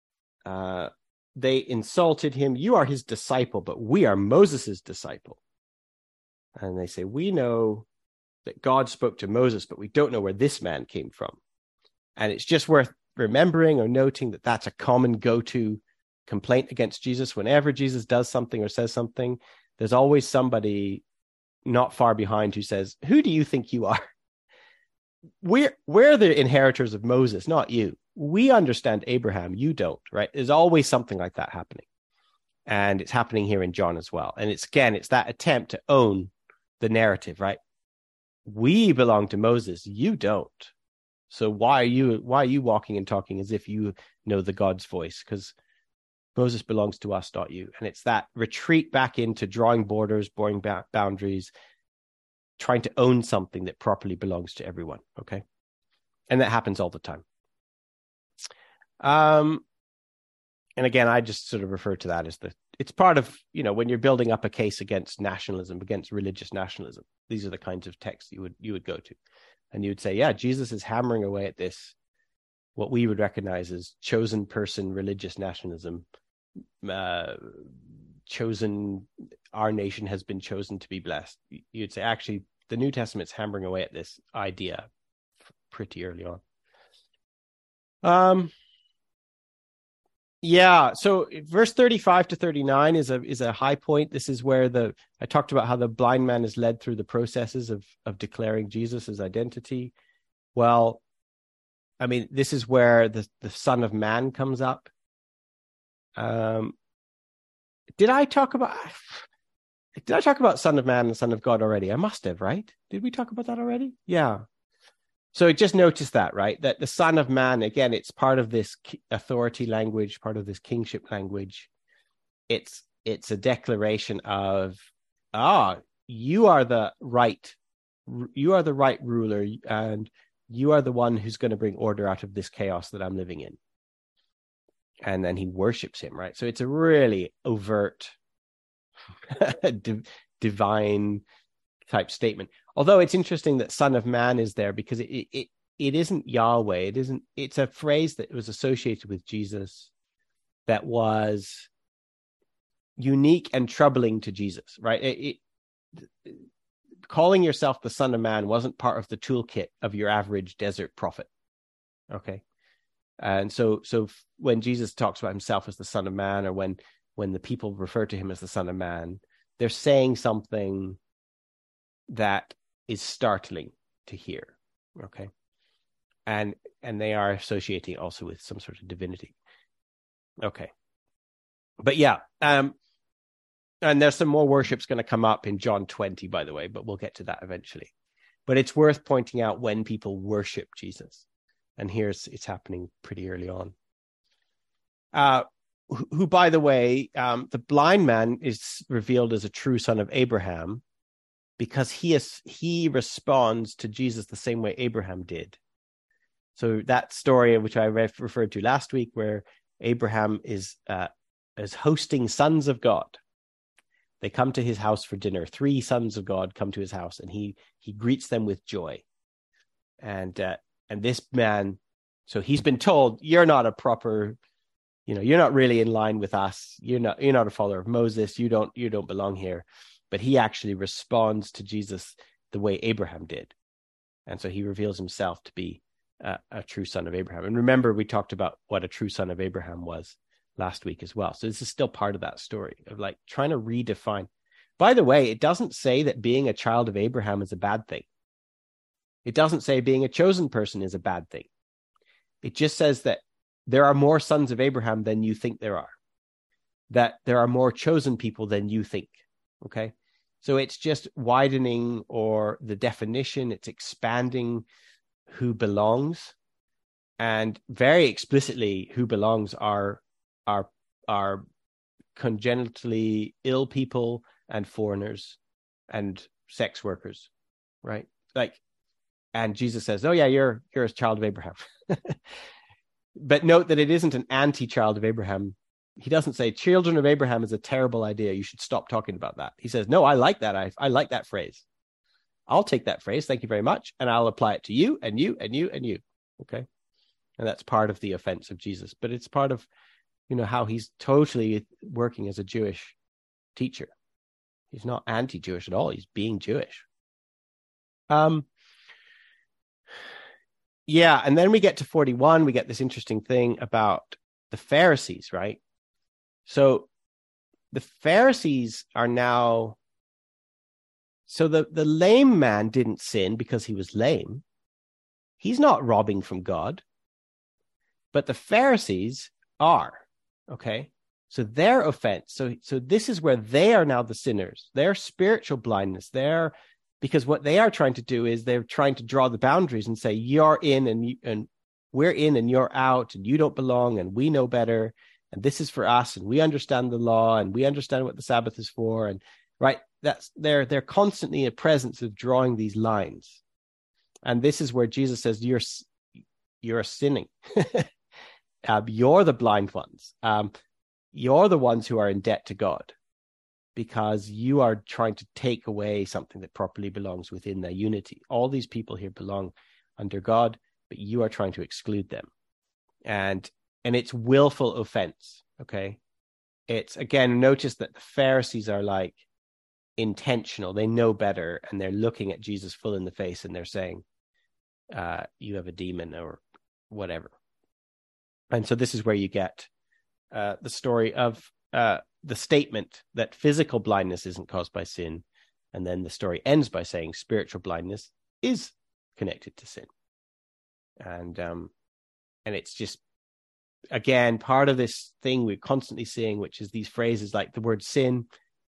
they insulted him. You are his disciple, but we are Moses's disciple. And they say, we know that God spoke to Moses, but we don't know where this man came from. And it's just worth remembering or noting that that's a common go-to complaint against Jesus. Whenever Jesus does something or says something, there's always somebody not far behind who says, who do you think you are? We're the inheritors of Moses, not you. We understand Abraham, you don't, right? There's always something like that happening. And it's happening here in John as well. And it's that attempt to own the narrative, right? We belong to Moses, you don't. So why are you walking and talking as if you know the God's voice? Because Moses belongs to us, not you. And it's that retreat back into drawing borders, boring boundaries, trying to own something that properly belongs to everyone, okay? And that happens all the time. And again, I just sort of refer to that as it's part of, when you're building up a case against nationalism, against religious nationalism, these are the kinds of texts you would go to. And you would say, yeah, Jesus is hammering away at this, what we would recognize as chosen person religious nationalism. Our nation has been chosen to be blessed. You'd say, actually, the New Testament's hammering away at this idea pretty early on. Yeah, so verse 35 to 39 is a high point. This is where I talked about how the blind man is led through the processes of declaring Jesus' identity. Well, I mean, this is where the Son of Man comes up. Did I talk about... Did I talk about Son of Man and Son of God already? I must have, right? Did we talk about that already? Yeah. So just notice that, right? That the Son of Man, again, it's part of this authority language, part of this kingship language. It's a declaration of, you are the right ruler, and you are the one who's going to bring order out of this chaos that I'm living in. And then he worships him, right? So it's a really overt divine type statement. Although it's interesting that Son of Man is there, because it isn't Yahweh. It's a phrase that was associated with Jesus that was unique and troubling to Jesus, right? Calling yourself the Son of Man wasn't part of the toolkit of your average desert prophet. Okay. And so when Jesus talks about himself as the Son of Man, or when the people refer to him as the Son of Man, they're saying something that is startling to hear. Okay. And they are associating also with some sort of divinity. Okay. But yeah, and there's some more worship's going to come up in John 20, by the way, but we'll get to that eventually. But it's worth pointing out when people worship Jesus. And it's happening pretty early on. Who, by the way, the blind man is revealed as a true son of Abraham, because he responds to Jesus the same way Abraham did. So that story, which I referred to last week, where Abraham is hosting sons of God. They come to his house for dinner. 3 sons of God come to his house, and he greets them with joy. And this man, so he's been told, you're not a proper, you're not really in line with us. You're not a follower of Moses. You don't belong here. But he actually responds to Jesus the way Abraham did. And so he reveals himself to be a true son of Abraham. And remember, we talked about what a true son of Abraham was last week as well. So this is still part of that story of like trying to redefine. By the way, it doesn't say that being a child of Abraham is a bad thing. It doesn't say being a chosen person is a bad thing. It just says that there are more sons of Abraham than you think there are. That there are more chosen people than you think. Okay? So it's just widening or the definition. It's expanding who belongs. And very explicitly, who belongs are congenitally ill people and foreigners and sex workers, right? Like, and Jesus says, oh yeah, you're a child of Abraham. But note that it isn't an anti-child of Abraham. He doesn't say children of Abraham is a terrible idea. You should stop talking about that. He says, no, I like that. I like that phrase. I'll take that phrase. Thank you very much. And I'll apply it to you and you and you and you. Okay. And that's part of the offense of Jesus, but it's part of, how he's totally working as a Jewish teacher. He's not anti-Jewish at all. He's being Jewish. Yeah. And then we get to 41. We get this interesting thing about the Pharisees, right? So the Pharisees are now, so the lame man didn't sin because he was lame. He's not robbing from God. But the Pharisees are, okay? So their offense, so this is where they are now the sinners. Their spiritual blindness, because what they are trying to do is they're trying to draw the boundaries and say, you're in and we're in and you're out, and you don't belong, and we know better, and this is for us, and we understand the law, and we understand what the Sabbath is for, and right, that's they're constantly in the presence of drawing these lines. And this is where Jesus says, you're sinning. You're the blind ones. You're the ones who are in debt to God, because you are trying to take away something that properly belongs within their unity. All these people here belong under God, but you are trying to exclude them. And it's willful offense, okay? It's, again, notice that the Pharisees are like intentional. They know better, and they're looking at Jesus full in the face, and they're saying, you have a demon or whatever. And so this is where you get the story of the statement that physical blindness isn't caused by sin. And then the story ends by saying spiritual blindness is connected to sin. And it's just, again, part of this thing we're constantly seeing, which is these phrases like the word sin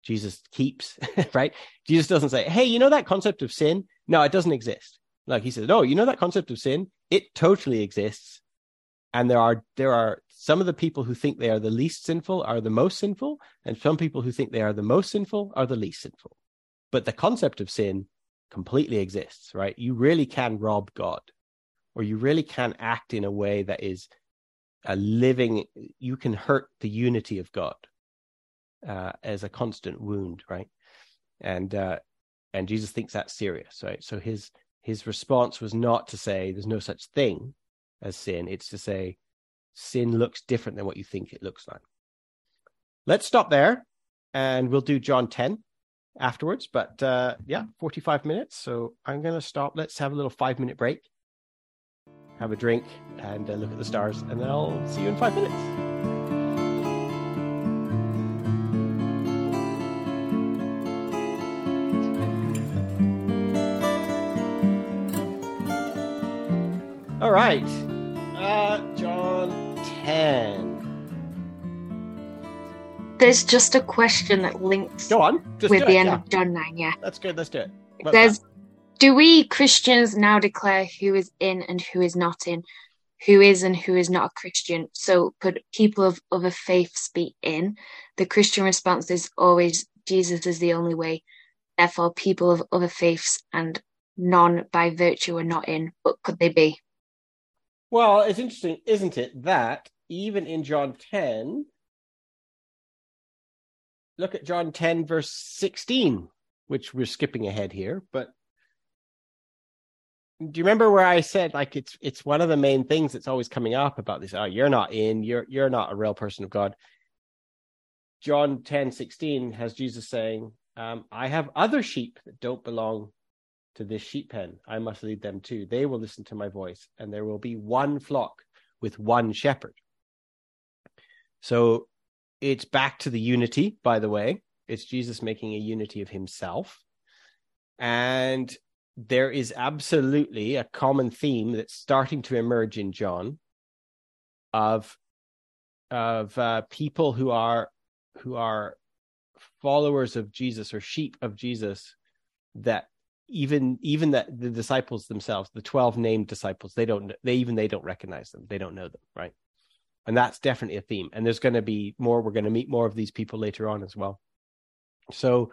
Jesus keeps, right? Jesus doesn't say, hey, you know that concept of sin? No, it doesn't exist. Like he says, no, you know that concept of sin? It totally exists. And there are some of the people who think they are the least sinful are the most sinful, and some people who think they are the most sinful are the least sinful. But the concept of sin completely exists, right? You really can rob God, or you really can act in a way that is a living, you can hurt the unity of God as a constant wound, right? And Jesus thinks that's serious, right? So his response was not to say there's no such thing as sin. It's to say sin looks different than what you think it looks like. Let's stop there, and we'll do John 10 afterwards. But 45 minutes. So I'm going to stop. Let's have a little 5-minute break, have a drink, and look at the stars, and then I'll see you in 5 minutes. All right. John 10. There's just a question that links Go on. Just with the end yeah. of John 9, yeah. That's good. Let's do it. It says, do we Christians now declare who is in and who is not in, who is and who is not a Christian? So could people of other faiths be in? The Christian response is always Jesus is the only way. Therefore, people of other faiths and none by virtue are not in, but could they be? Well, it's interesting, isn't it, that even in John 10, look at John 10, verse 16, which we're skipping ahead here, but do you remember where I said, like, it's one of the main things that's always coming up about this? Oh, you're not in, you're not a real person of God. John 10:16 has Jesus saying, I have other sheep that don't belong to this sheep pen. I must lead them too. They will listen to my voice, and there will be one flock with one shepherd. So it's back to the unity, by the way. It's Jesus making a unity of himself. And there is absolutely a common theme that's starting to emerge in John of people who are followers of Jesus or sheep of Jesus, that even that the disciples themselves, the 12 named disciples, they don't recognize them. They don't know them, right? And that's definitely a theme. And there's going to be more. We're going to meet more of these people later on as well. So,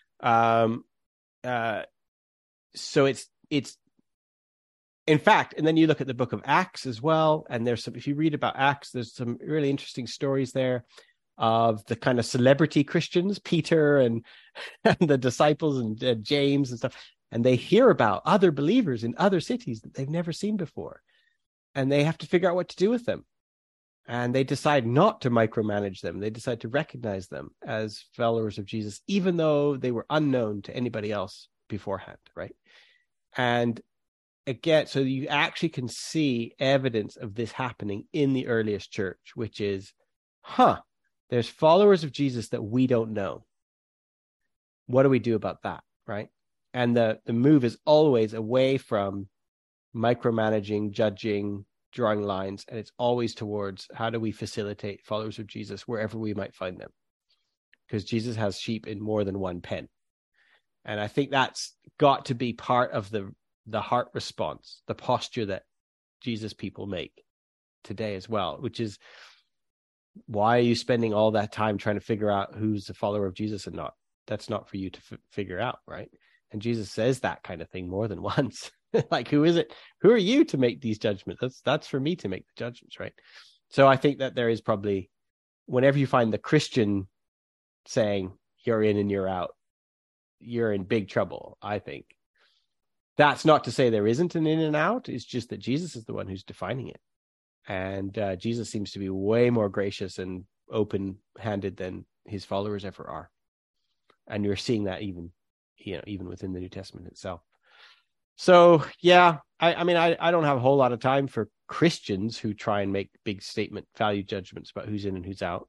so it's in fact, and then you look at the book of Acts as well, and there's some, if you read about Acts, there's some really interesting stories there of the kind of celebrity Christians, Peter and the disciples and James and stuff, and they hear about other believers in other cities that they've never seen before, and they have to figure out what to do with them. And they decide not to micromanage them. They decide to recognize them as followers of Jesus, even though they were unknown to anybody else beforehand, right? And again, so you actually can see evidence of this happening in the earliest church, which is, there's followers of Jesus that we don't know. What do we do about that, right? And the move is always away from micromanaging, judging, drawing lines, and it's always towards how do we facilitate followers of Jesus wherever we might find them, because Jesus has sheep in more than one pen. And I think that's got to be part of the heart response, the posture that Jesus people make today as well, which is, why are you spending all that time trying to figure out who's a follower of Jesus and not? That's not for you to figure out, right? And Jesus says that kind of thing more than once. Like, who is it? Who are you to make these judgments? That's for me to make the judgments, right? So I think that there is probably, whenever you find the Christian saying you're in and you're out, you're in big trouble, I think. That's not to say there isn't an in and out. It's just that Jesus is the one who's defining it. And Jesus seems to be way more gracious and open-handed than his followers ever are. And you're seeing that even within the New Testament itself. So, yeah, I mean, I don't have a whole lot of time for Christians who try and make big statement value judgments about who's in and who's out.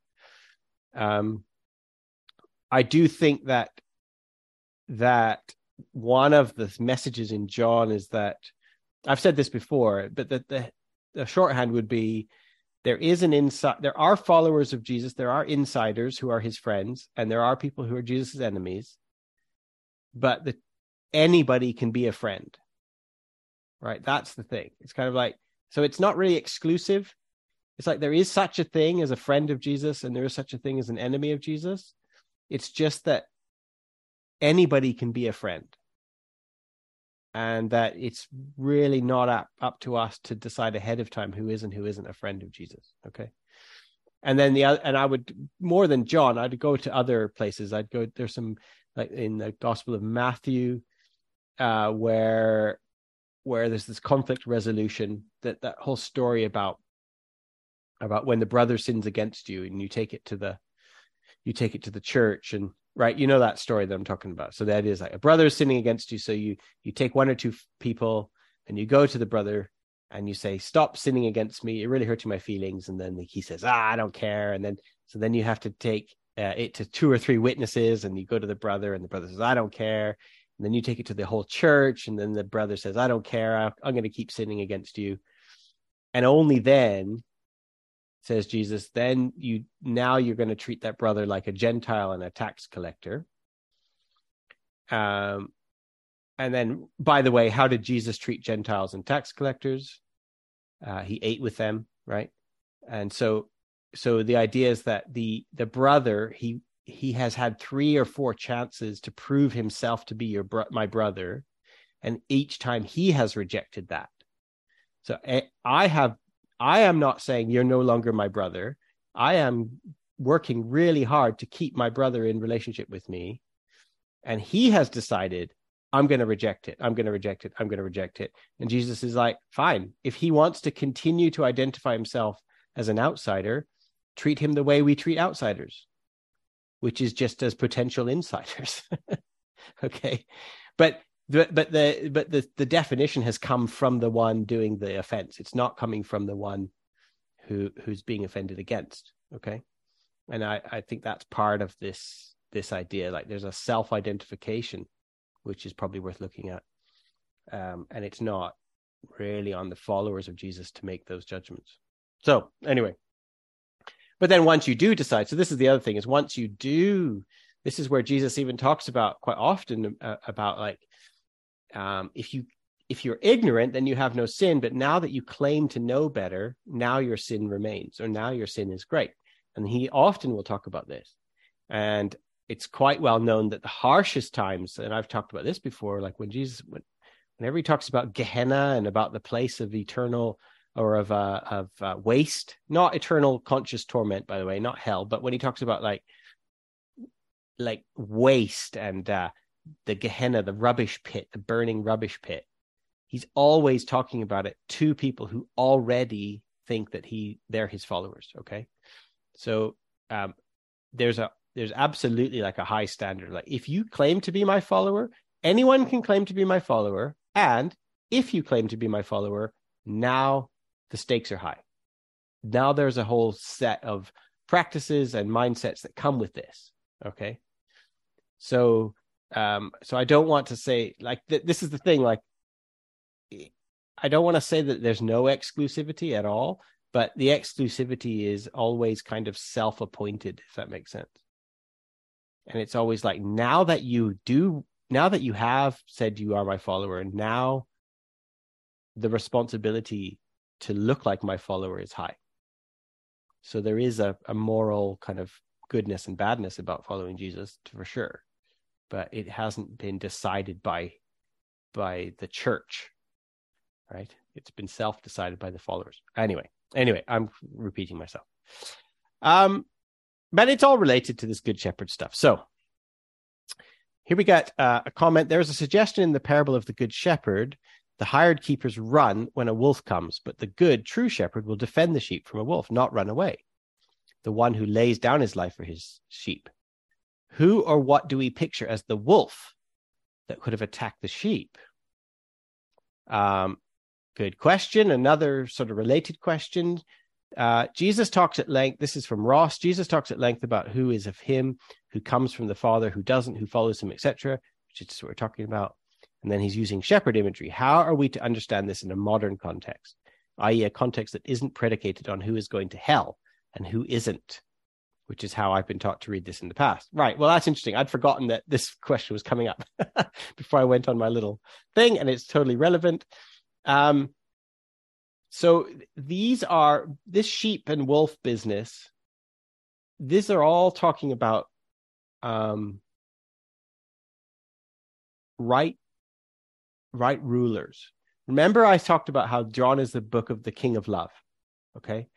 I do think that one of the messages in John is that, I've said this before, but that the shorthand would be there is an inside. There are followers of Jesus. There are insiders who are his friends, and there are people who are Jesus' enemies. But anybody can be a friend, right? That's the thing. It's kind of like, so it's not really exclusive. It's like there is such a thing as a friend of Jesus, and there is such a thing as an enemy of Jesus. It's just that anybody can be a friend, and that it's really not up to us to decide ahead of time who is and who isn't a friend of Jesus. Okay. And then and I would, more than John, I'd go to other places. There's some, like in the Gospel of Matthew, where there's this conflict resolution, that whole story about when the brother sins against you and you take it to the church, and right, you know that story that I'm talking about. So that is like a brother is sinning against you. So you take one or two people and you go to the brother and you say, stop sinning against me. You're really hurting my feelings. And then he says, I don't care. And then you have to take it to 2 or 3 witnesses, and you go to the brother, and the brother says, I don't care. And then you take it to the whole church, and then the brother says, I don't care. I'm going to keep sinning against you. And only then, says Jesus, then you're going to treat that brother like a Gentile and a tax collector. And then, by the way, how did Jesus treat Gentiles and tax collectors? He ate with them, right? And so the idea is that the brother, he has had 3 or 4 chances to prove himself to be my brother, and each time he has rejected that. So I am not saying you're no longer my brother. I am working really hard to keep my brother in relationship with me. And he has decided, I'm going to reject it. I'm going to reject it. I'm going to reject it. And Jesus is like, fine. If he wants to continue to identify himself as an outsider, treat him the way we treat outsiders, which is just as potential insiders. Okay. But the definition has come from the one doing the offense. It's not coming from the one who's being offended against. Okay. And I think that's part of this idea. Like, there's a self-identification, which is probably worth looking at. And it's not really on the followers of Jesus to make those judgments. So anyway, but then once you do decide, so this is the other thing, is once you do, this is where Jesus even talks about quite often about like, if you're ignorant, then you have no sin. But now that you claim to know better, now your sin remains, or now your sin is great. And he often will talk about this. And it's quite well known that the harshest times, and I've talked about this before, like whenever he talks about Gehenna and about the place of eternal or of waste, not eternal conscious torment, by the way, not hell, but when he talks about like waste and the Gehenna, the rubbish pit, the burning rubbish pit, he's always talking about it to people who already think that they're his followers. Okay. So there's absolutely like a high standard. Like, if you claim to be my follower, anyone can claim to be my follower. And if you claim to be my follower, now the stakes are high. Now there's a whole set of practices and mindsets that come with this. Okay. So I don't want to say, like, this is the thing, like, I don't want to say that there's no exclusivity at all, but the exclusivity is always kind of self-appointed, if that makes sense. And it's always like, now that you have said you are my follower, and now the responsibility to look like my follower is high. So there is a moral kind of goodness and badness about following Jesus, for sure. But it hasn't been decided by the church, right? It's been self-decided by the followers. Anyway, I'm repeating myself. But it's all related to this Good Shepherd stuff. So here we got a comment. There's a suggestion in the parable of the Good Shepherd. The hired keepers run when a wolf comes, but the good, true shepherd will defend the sheep from a wolf, not run away. The one who lays down his life for his sheep. Who or what do we picture as the wolf that could have attacked the sheep? Good question. Another sort of related question. Jesus talks at length, this is from Ross, Jesus talks at length about who is of him, who comes from the Father, who doesn't, who follows him, etc., which is what we're talking about. And then he's using shepherd imagery. How are we to understand this in a modern context? i.e. a context that isn't predicated on who is going to hell and who isn't, which is how I've been taught to read this in the past. Right. Well, that's interesting. I'd forgotten that this question was coming up before I went on my little thing, and it's totally relevant. So this sheep and wolf business, these are all talking about right rulers. Remember, I talked about how John is the book of the King of Love. Okay.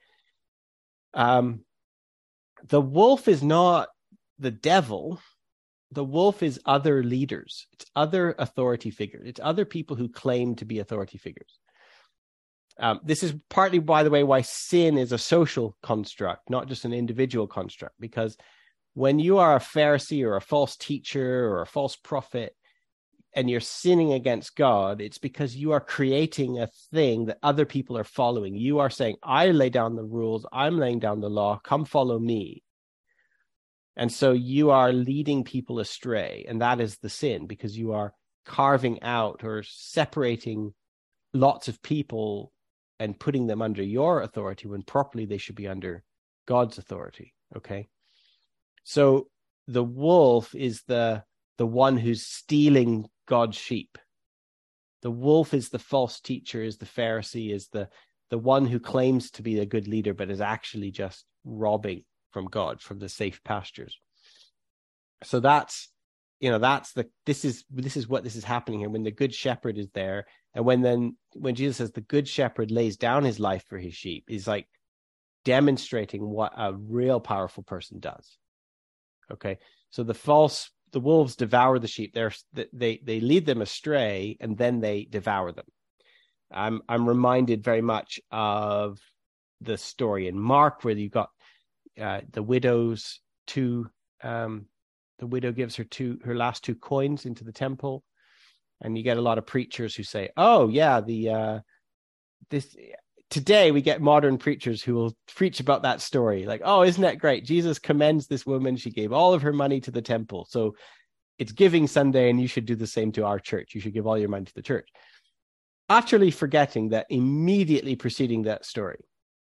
The wolf is not the devil. The wolf is other leaders. It's other authority figures. It's other people who claim to be authority figures. This is partly, by the way, why sin is a social construct, not just an individual construct, because when you are a Pharisee or a false teacher or a false prophet and you're sinning against God, it's because you are creating a thing that other people are following. You are saying, I lay down the rules, I'm laying down the law, come follow me. And so you are leading people astray, and that is the sin, because you are carving out or separating lots of people and putting them under your authority when properly they should be under God's authority. Okay. So the wolf is the one who's stealing God's sheep. The wolf is the false teacher, is the Pharisee, is the one who claims to be a good leader, but is actually just robbing from God, from the safe pastures. So this is what this is happening here when the good shepherd is there. And when Jesus says the good shepherd lays down his life for his sheep, he's like demonstrating what a real powerful person does. Okay. So the wolves devour the sheep. They lead them astray, and then they devour them. I'm reminded very much of the story in Mark where you got the widow's the widow gives her last 2 coins into the temple, and you get a lot of preachers who say, "Oh yeah, today we get modern preachers who will preach about that story, like, oh, isn't that great? Jesus commends this woman; she gave all of her money to the temple, so it's Giving Sunday, and you should do the same to our church. You should give all your money to the church." Utterly forgetting that immediately preceding that story,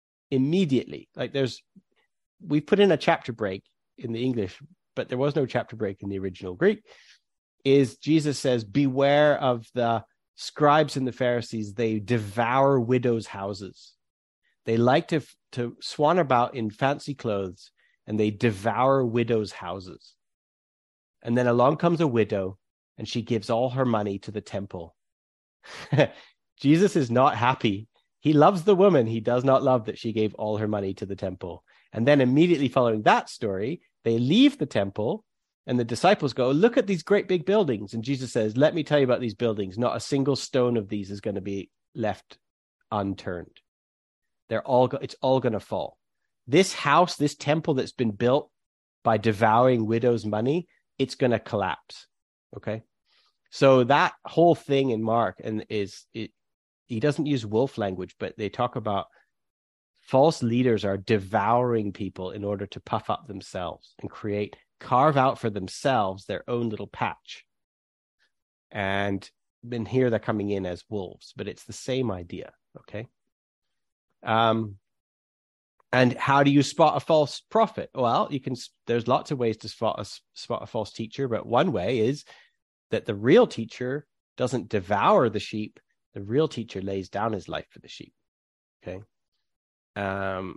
we put in a chapter break in the English, but there was no chapter break in the original Greek, is Jesus says, beware of the scribes and the Pharisees. They devour widows' houses. They like to swan about in fancy clothes, and they devour widows' houses. And then along comes a widow, and she gives all her money to the temple. Jesus is not happy. He loves the woman. He does not love that she gave all her money to the temple. And then immediately following that story, they leave the temple, and the disciples go, look at these great big buildings. And Jesus says, let me tell you about these buildings. Not a single stone of these is going to be left unturned. It's all going to fall. This house, this temple that's been built by devouring widows' money, it's going to collapse. Okay. So that whole thing in Mark he doesn't use wolf language, but they talk about false leaders are devouring people in order to puff up themselves and carve out for themselves their own little patch. And then here they're coming in as wolves, but it's the same idea. Okay. And how do you spot a false prophet? Well, there's lots of ways to spot a false teacher, but one way is that the real teacher doesn't devour the sheep. The real teacher lays down his life for the sheep. Okay. And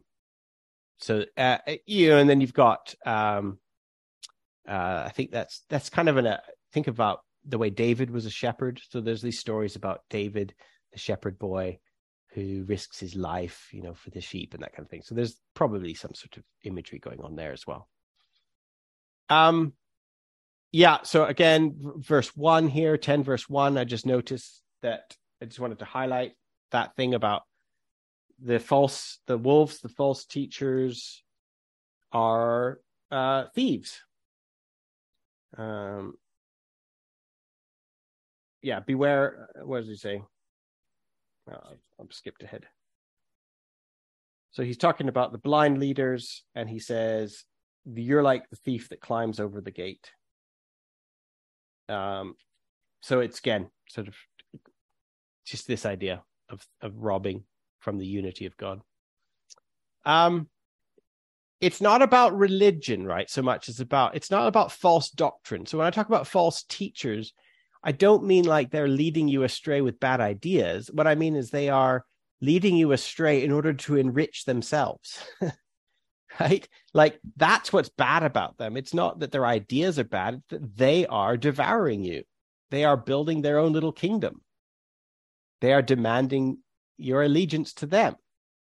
then you've got, I think that's kind of think about the way David was a shepherd. So there's these stories about David, the shepherd boy, who risks his life, for the sheep and that kind of thing. So there's probably some sort of imagery going on there as well. So again, verse 1 here, 10 verse 1, I just noticed that I just wanted to highlight that thing about the wolves, the false teachers are thieves. Beware. What does he say? I've skipped ahead. So he's talking about the blind leaders, and he says, you're like the thief that climbs over the gate. So it's, again, sort of just this idea of robbing from the unity of God. It's not about religion, right? So much as it's not about false doctrine. So when I talk about false teachers, I don't mean like they're leading you astray with bad ideas. What I mean is they are leading you astray in order to enrich themselves, right? Like that's what's bad about them. It's not that their ideas are bad, it's that they are devouring you. They are building their own little kingdom. They are demanding your allegiance to them.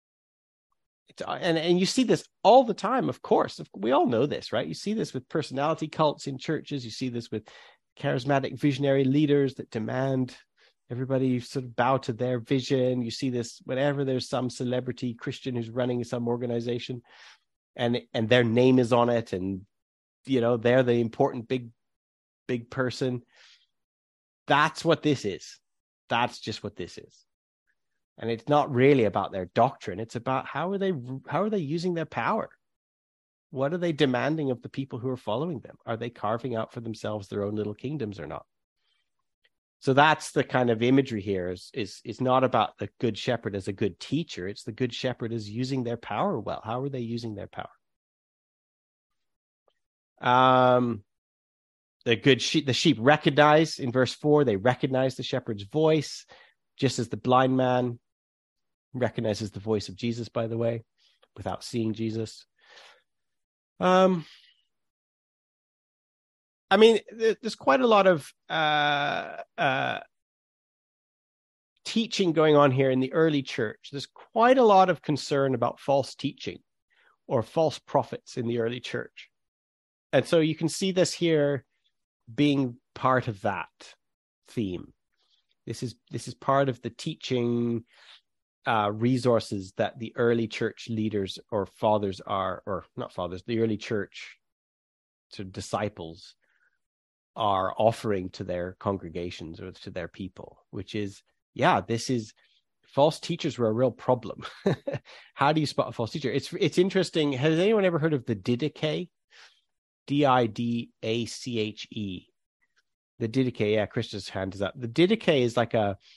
And you see this all the time, of course. We all know this, right? You see this with personality cults in churches. You see this with charismatic visionary leaders that demand everybody sort of bow to their vision. You see this whenever there's some celebrity Christian who's running some organization and their name is on it, and they're the important big person. That's what this is. That's just what this is. And it's not really about their doctrine. It's about how are they using their power? What are they demanding of the people who are following them? Are they carving out for themselves their own little kingdoms or not? So that's the kind of imagery here is not about the good shepherd as a good teacher. It's the good shepherd as using their power well. How are they using their power? The sheep recognize, in verse 4, they recognize the shepherd's voice, just as the blind man recognizes the voice of Jesus, by the way, without seeing Jesus. I mean, there's quite a lot of teaching going on here in the early church. There's quite a lot of concern about false teaching or false prophets in the early church. And so you can see this here being part of that theme. This is part of the teaching resources that the early church leaders or fathers are, or not fathers, the early church sort of disciples are offering to their congregations or to their people, which is, false teachers were a real problem. How do you spot a false teacher? It's interesting. Has anyone ever heard of the Didache? Didache. The Didache, yeah, Christian's hand is up. The Didache is like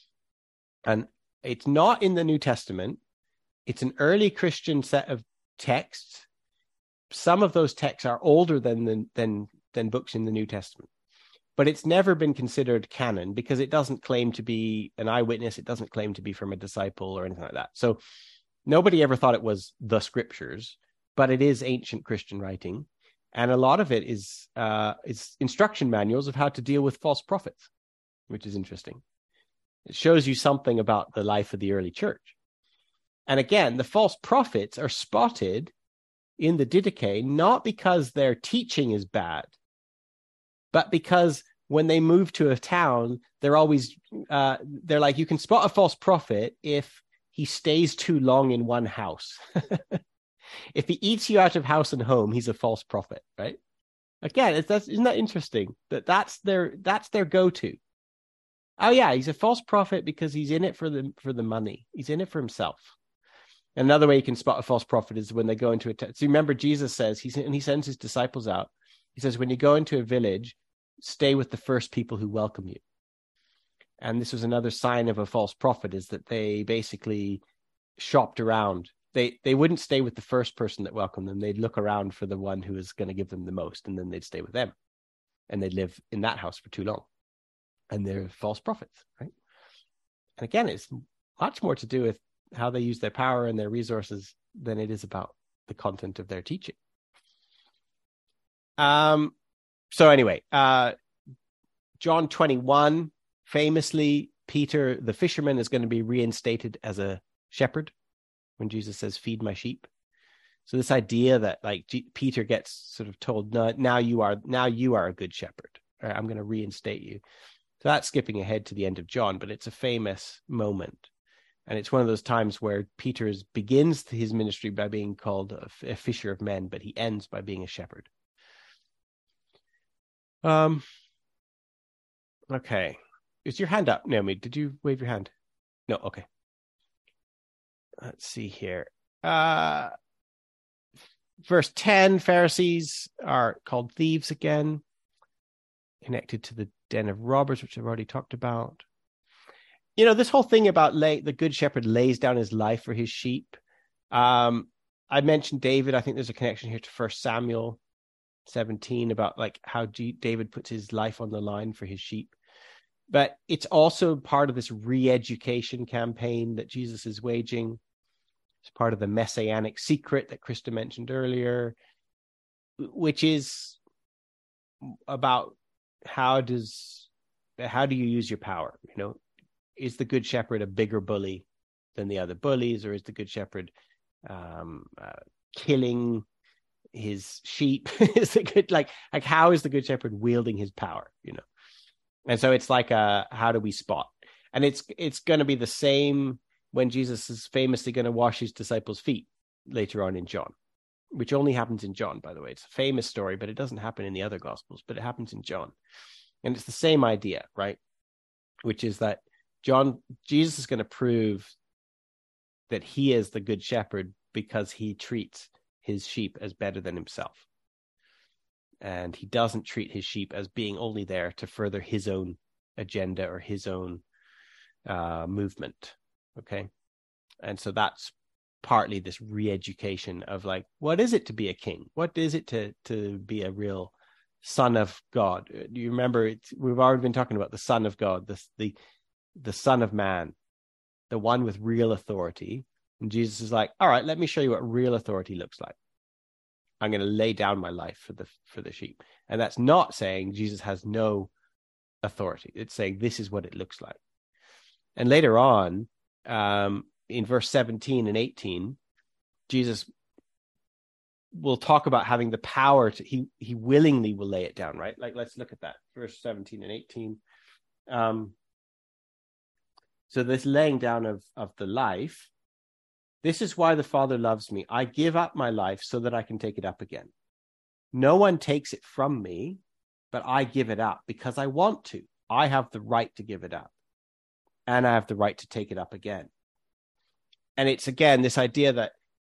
it's not in the New Testament. It's an early Christian set of texts. Some of those texts are older than books in the New Testament. But it's never been considered canon because it doesn't claim to be an eyewitness. It doesn't claim to be from a disciple or anything like that. So nobody ever thought it was the scriptures, but it is ancient Christian writing. And a lot of it is instruction manuals of how to deal with false prophets, which is interesting. It shows you something about the life of the early church. And again, the false prophets are spotted in the Didache, not because their teaching is bad, but because when they move to a town, they're always, they're like, you can spot a false prophet if he stays too long in one house. If he eats you out of house and home, he's a false prophet, right? Again, isn't that interesting? That's their go-to. Oh yeah, he's a false prophet because he's in it for the money. He's in it for himself. Another way you can spot a false prophet is when they go into so remember Jesus says, he sends his disciples out. He says, when you go into a village, stay with the first people who welcome you. And this was another sign of a false prophet, is that they basically shopped around. They wouldn't stay with the first person that welcomed them. They'd look around for the one who was going to give them the most, and then they'd stay with them. And they'd live in that house for too long. And they're false prophets, right? And again, it's much more to do with how they use their power and their resources than it is about the content of their teaching. So anyway, John 21, famously, Peter, the fisherman, is going to be reinstated as a shepherd when Jesus says, feed my sheep. So this idea that like Peter gets sort of told, no, now you are a good shepherd. Right, I'm going to reinstate you. So that's skipping ahead to the end of John, but it's a famous moment. And it's one of those times where Peter begins his ministry by being called a fisher of men, but he ends by being a shepherd. Okay. Is your hand up, Naomi? Did you wave your hand? No, okay. Let's see here. Verse 10, Pharisees are called thieves again, connected to the den of robbers, which I've already talked about. This whole thing about the good shepherd lays down his life for his sheep. I mentioned David. I think there's a connection here to 1 Samuel 17 about like how David puts his life on the line for his sheep. But it's also part of this re-education campaign that Jesus is waging. It's part of the messianic secret that Krista mentioned earlier, which is about how do you use your power? Is the good shepherd a bigger bully than the other bullies, or is the good shepherd killing his sheep? Is the good how is the good shepherd wielding his power? And so it's like how do we spot? And it's going to be the same when Jesus is famously going to wash his disciples' feet later on in John, which only happens in John, by the way. It's a famous story, but it doesn't happen in the other Gospels, but it happens in John. And it's the same idea, right? Which is that Jesus is going to prove that he is the good shepherd because he treats his sheep as better than himself. And he doesn't treat his sheep as being only there to further his own agenda or his own movement. Okay. And so that's partly this re-education of like, what is it to be a king? What is it to be a real son of God? Do you remember we've already been talking about the son of God, the son of man, the one with real authority. And Jesus is like, all right, let me show you what real authority looks like. I'm going to lay down my life for the sheep. And that's not saying Jesus has no authority. It's saying this is what it looks like. And later on, in verse 17 and 18, Jesus will talk about having the power to, he willingly will lay it down, right? Like, let's look at that, verse 17 and 18. So this laying down of the life, this is why the Father loves me. I give up my life so that I can take it up again. No one takes it from me, but I give it up because I want to. I have the right to give it up. And I have the right to take it up again. And it's, again, this idea that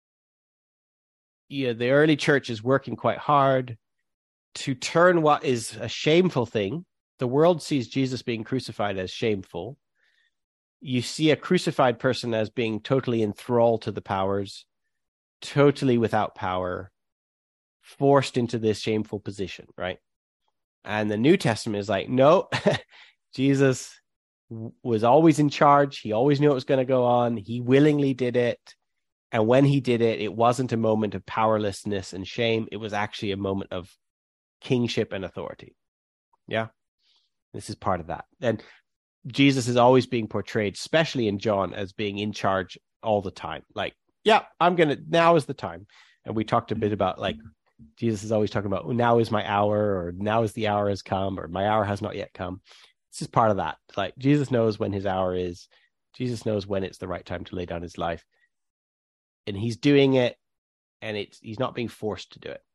the early church is working quite hard to turn what is a shameful thing. The world sees Jesus being crucified as shameful. You see a crucified person as being totally enthralled to the powers, totally without power, forced into this shameful position, right? And the New Testament is like, no, Jesus was always in charge. He always knew what was going to go on. He willingly did it. And when he did it, it wasn't a moment of powerlessness and shame. It was actually a moment of kingship and authority. Yeah. This is part of that. And Jesus is always being portrayed, especially in John, as being in charge all the time. Like, yeah, now is the time. And we talked a bit about like, Jesus is always talking about, now is my hour, or now is the hour has come, or my hour has not yet come. This is part of that. Like, Jesus knows when his hour is. Jesus knows when it's the right time to lay down his life. And he's doing it, and he's not being forced to do it.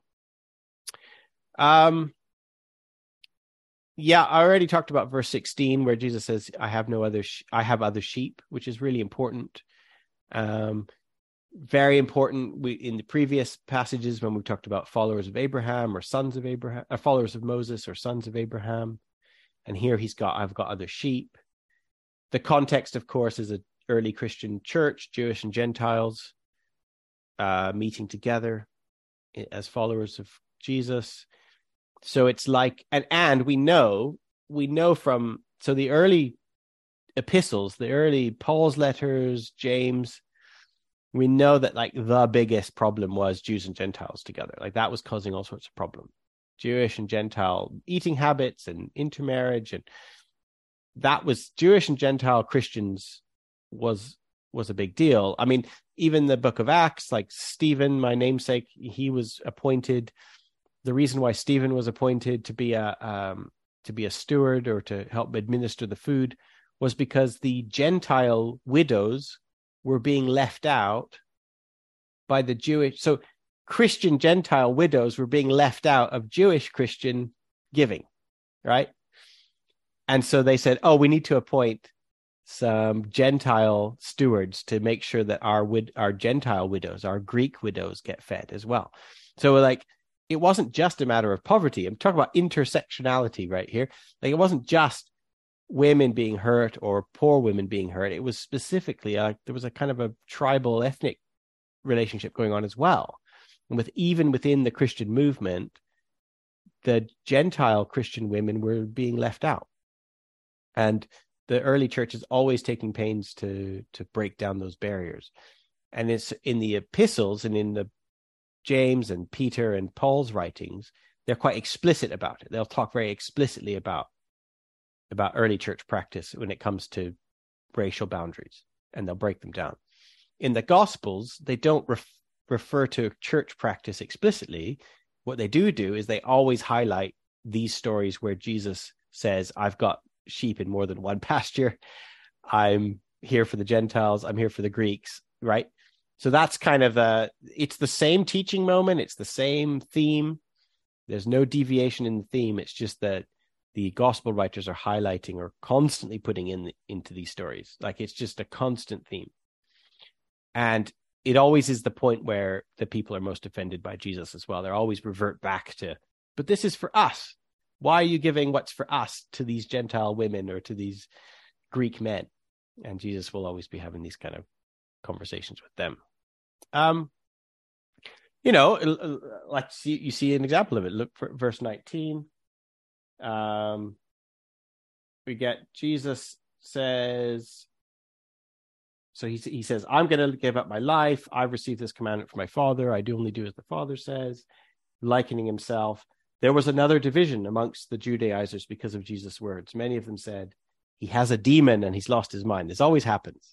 Yeah, I already talked about verse 16 where Jesus says, I have other sheep, which is really important. Very important. In the previous passages when we talked about followers of Abraham or sons of Abraham, or followers of Moses or sons of Abraham. And here I've got other sheep. The context, of course, is an early Christian church, Jewish and Gentiles, meeting together as followers of Jesus. So it's like, and we know from, so the early epistles, the early Paul's letters, James, we know that like the biggest problem was Jews and Gentiles together. Like that was causing all sorts of problems. Jewish and Gentile eating habits and intermarriage. And that was Jewish and Gentile Christians was a big deal. I mean, even the book of Acts, like Stephen, my namesake, he was appointed. The reason why Stephen was appointed to be a steward or to help administer the food was because the Gentile widows were being left out by the Jewish. So Christian Gentile widows were being left out of Jewish Christian giving, right? And so they said, we need to appoint some Gentile stewards to make sure that our Gentile widows, our Greek widows, get fed as well. So like, it wasn't just a matter of poverty. I'm talking about intersectionality right here. Like it wasn't just women being hurt or poor women being hurt. It was specifically there was a kind of a tribal ethnic relationship going on as well. And even within the Christian movement, the Gentile Christian women were being left out. And the early church is always taking pains to break down those barriers. And it's in the epistles and in the James and Peter and Paul's writings, they're quite explicit about it. They'll talk very explicitly about early church practice when it comes to racial boundaries, and they'll break them down. In the Gospels, they don't refer to church practice explicitly. What they do is they always highlight these stories where Jesus says, I've got sheep in more than one pasture. I'm here for the Gentiles. I'm here for the Greeks, right? So that's kind of it's the same teaching moment. It's the same theme. There's no deviation in the theme. It's just that the gospel writers are highlighting or constantly putting into these stories. Like, it's just a constant theme. And it always is the point where the people are most offended by Jesus as well. They always revert back to, but this is for us. Why are you giving what's for us to these Gentile women or to these Greek men? And Jesus will always be having these kind of conversations with them. Like you see an example of it. Look for verse 19. We get Jesus says, so he says, I'm going to give up my life. I've received this commandment from my Father. I do only do as the Father says, likening himself. There was another division amongst the Judaizers because of Jesus' words. Many of them said, he has a demon and he's lost his mind. This always happens.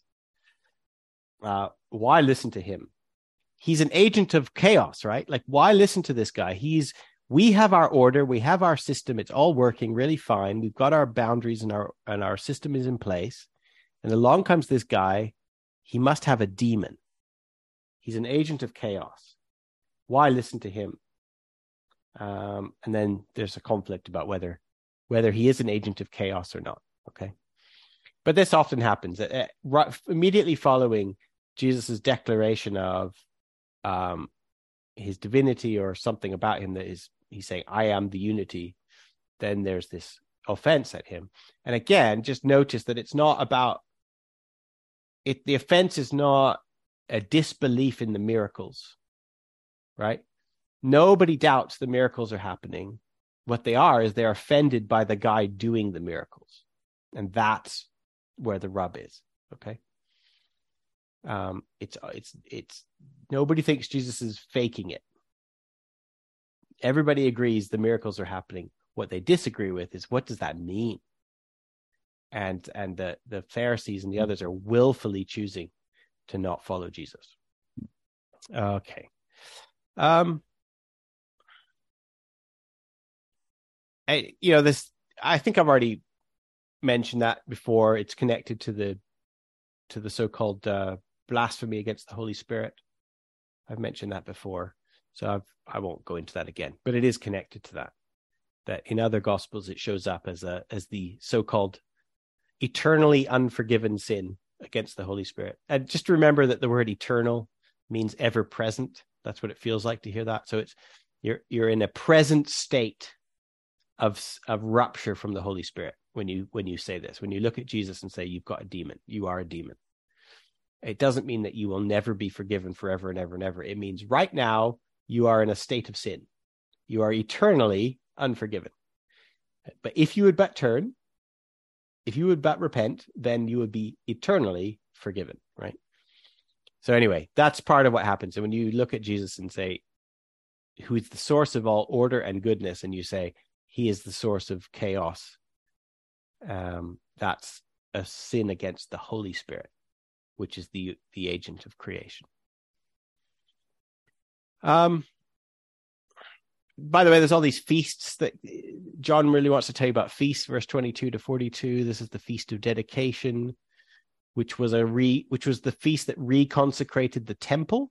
Why listen to him? He's an agent of chaos, right? Like, why listen to this guy? We have our order. We have our system. It's all working really fine. We've got our boundaries and our system is in place. And along comes this guy. He must have a demon. He's an agent of chaos. Why listen to him? And then there's a conflict about whether he is an agent of chaos or not. Okay. But this often happens. Immediately following Jesus' declaration of his divinity or something about him that is, he's saying, I am the unity, then there's this offense at him. And again, just notice that it's not about it. The offense is not a disbelief in the miracles, right? Nobody doubts the miracles are happening. What they are is they're offended by the guy doing the miracles. And that's where the rub is. Okay. It's nobody thinks Jesus is faking it. Everybody agrees the miracles are happening. What they disagree with is, what does that mean? And the Pharisees and the others are willfully choosing to not follow Jesus. Okay. I think I've already mentioned that before. It's connected to the so-called blasphemy against the Holy Spirit. I've mentioned that before, so I won't go into that again. But it is connected to that. That in other Gospels it shows up as the so-called eternally unforgiven sin against the Holy Spirit. And just remember that the word eternal means ever present. That's what it feels like to hear that. So it's you're in a present state of rupture from the Holy Spirit when you say this. When you look at Jesus and say you've got a demon, you are a demon. It doesn't mean that you will never be forgiven forever and ever and ever. It means right now you are in a state of sin. You are eternally unforgiven. But if you would but turn, if you would but repent, then you would be eternally forgiven, right? So anyway, that's part of what happens. And when you look at Jesus and say, who is the source of all order and goodness, and you say, he is the source of chaos, that's a sin against the Holy Spirit, which is the agent of creation. By the way, there's all these feasts that John really wants to tell you about. Feasts, verse 22 to 42. This is the Feast of Dedication, which was the feast that reconsecrated the temple.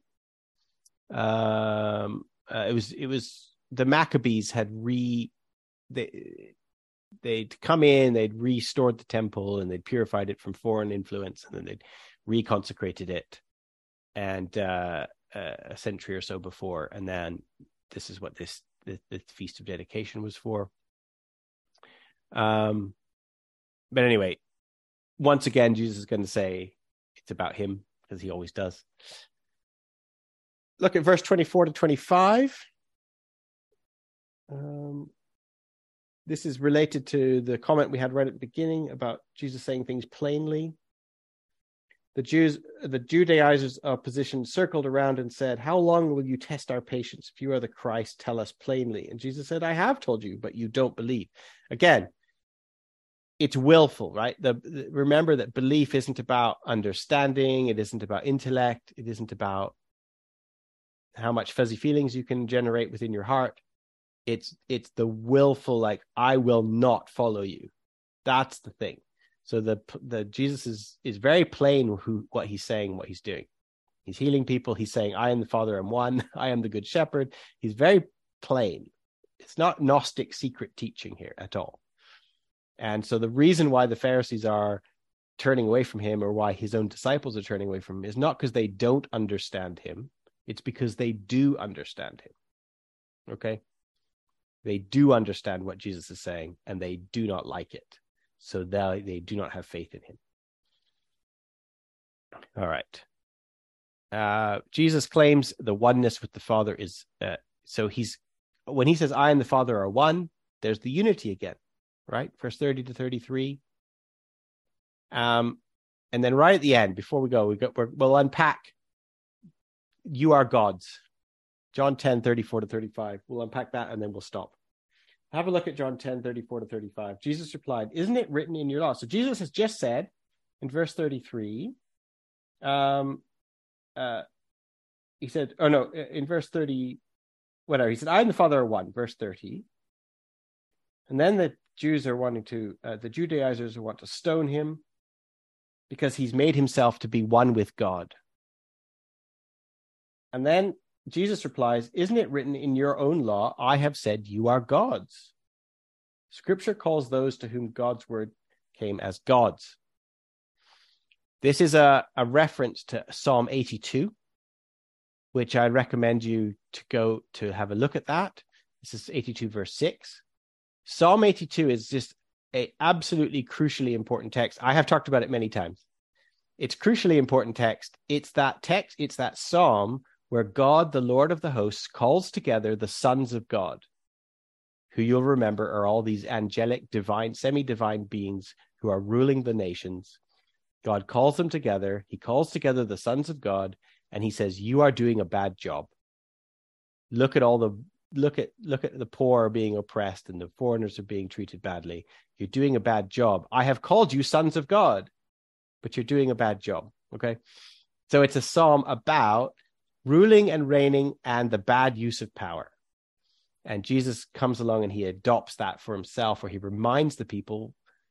It was the Maccabees they'd come in, they'd restored the temple, and they'd purified it from foreign influence, and then they'd reconsecrated it, and a century or so before, and then this is what the Feast of Dedication was for. But anyway, once again, Jesus is going to say it's about him, as he always does. Look at verse 24 to 25. This is related to the comment we had right at the beginning about Jesus saying things plainly. The Judaizers' opposition circled around and said, "How long will you test our patience? If you are the Christ, tell us plainly." And Jesus said, "I have told you, but you don't believe." Again, it's willful, right? Remember that belief isn't about understanding. It isn't about intellect. It isn't about how much fuzzy feelings you can generate within your heart. It's the willful, like, I will not follow you. That's the thing. So the Jesus is very plain what he's saying, what he's doing. He's healing people. He's saying, I and the Father am one. I am the good shepherd. He's very plain. It's not Gnostic secret teaching here at all. And so the reason why the Pharisees are turning away from him, or why his own disciples are turning away from him, is not because they don't understand him. It's because they do understand him. Okay? They do understand what Jesus is saying, and they do not like it. So they do not have faith in him. All right. Jesus claims the oneness with the Father is, when he says, I and the Father are one, there's the unity again, right? Verse 30 to 33. And then right at the end, before we go, we'll unpack, you are gods. John 10, 34 to 35. We'll unpack that and then we'll stop. Have a look at John 10, 34 to 35. Jesus replied, isn't it written in your law? So Jesus has just said in verse 33, he said, in verse 30, whatever, he said, I and the Father are one, verse 30. And then the Jews are the Judaizers want to stone him because he's made himself to be one with God. And then Jesus replies, isn't it written in your own law, I have said you are gods? Scripture calls those to whom God's word came as gods. This is a reference to Psalm 82, which I recommend you to go to have a look at that. This is 82 verse 6. Psalm 82 is just an absolutely crucially important text. I have talked about it many times. It's crucially important text. It's that psalm where God, the Lord of the hosts, calls together the sons of God, who you'll remember are all these angelic, divine, semi-divine beings who are ruling the nations. God calls them together. He calls together the sons of God, and he says, you are doing a bad job. Look at the poor are being oppressed and the foreigners are being treated badly. You're doing a bad job. I have called you sons of God, but you're doing a bad job. Okay. So it's a psalm about ruling and reigning and the bad use of power. And Jesus comes along and he adopts that for himself, where he reminds the people,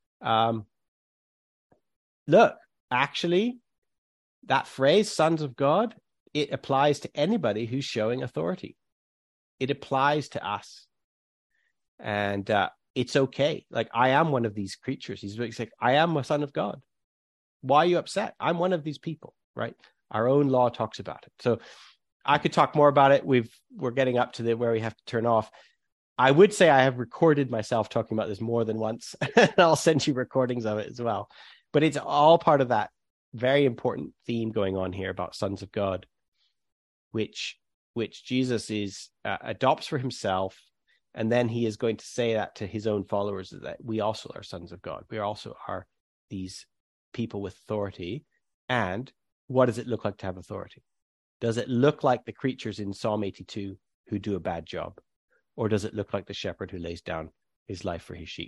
look, actually, that phrase, sons of God, it applies to anybody who's showing authority. It applies to us. And it's okay. Like, I am one of these creatures. He's like, I am a son of God. Why are you upset? I'm one of these people, right? Our own law talks about it. So I could talk more about it. We're getting up to where we have to turn off. I would say I have recorded myself talking about this more than once. I'll send you recordings of it as well. But it's all part of that very important theme going on here about sons of God, which Jesus adopts for himself. And then he is going to say that to his own followers, that we also are sons of God. We also are these people with authority. And what does it look like to have authority? Does it look like the creatures in Psalm 82 who do a bad job? Or does it look like the shepherd who lays down his life for his sheep?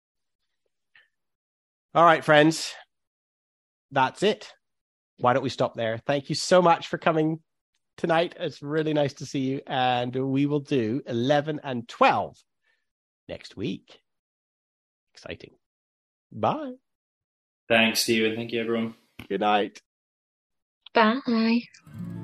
All right, friends, that's it. Why don't we stop there? Thank you so much for coming tonight. It's really nice to see you. And we will do 11 and 12 next week. Exciting. Bye. Thanks, Stephen. Thank you, everyone. Good night. Bye.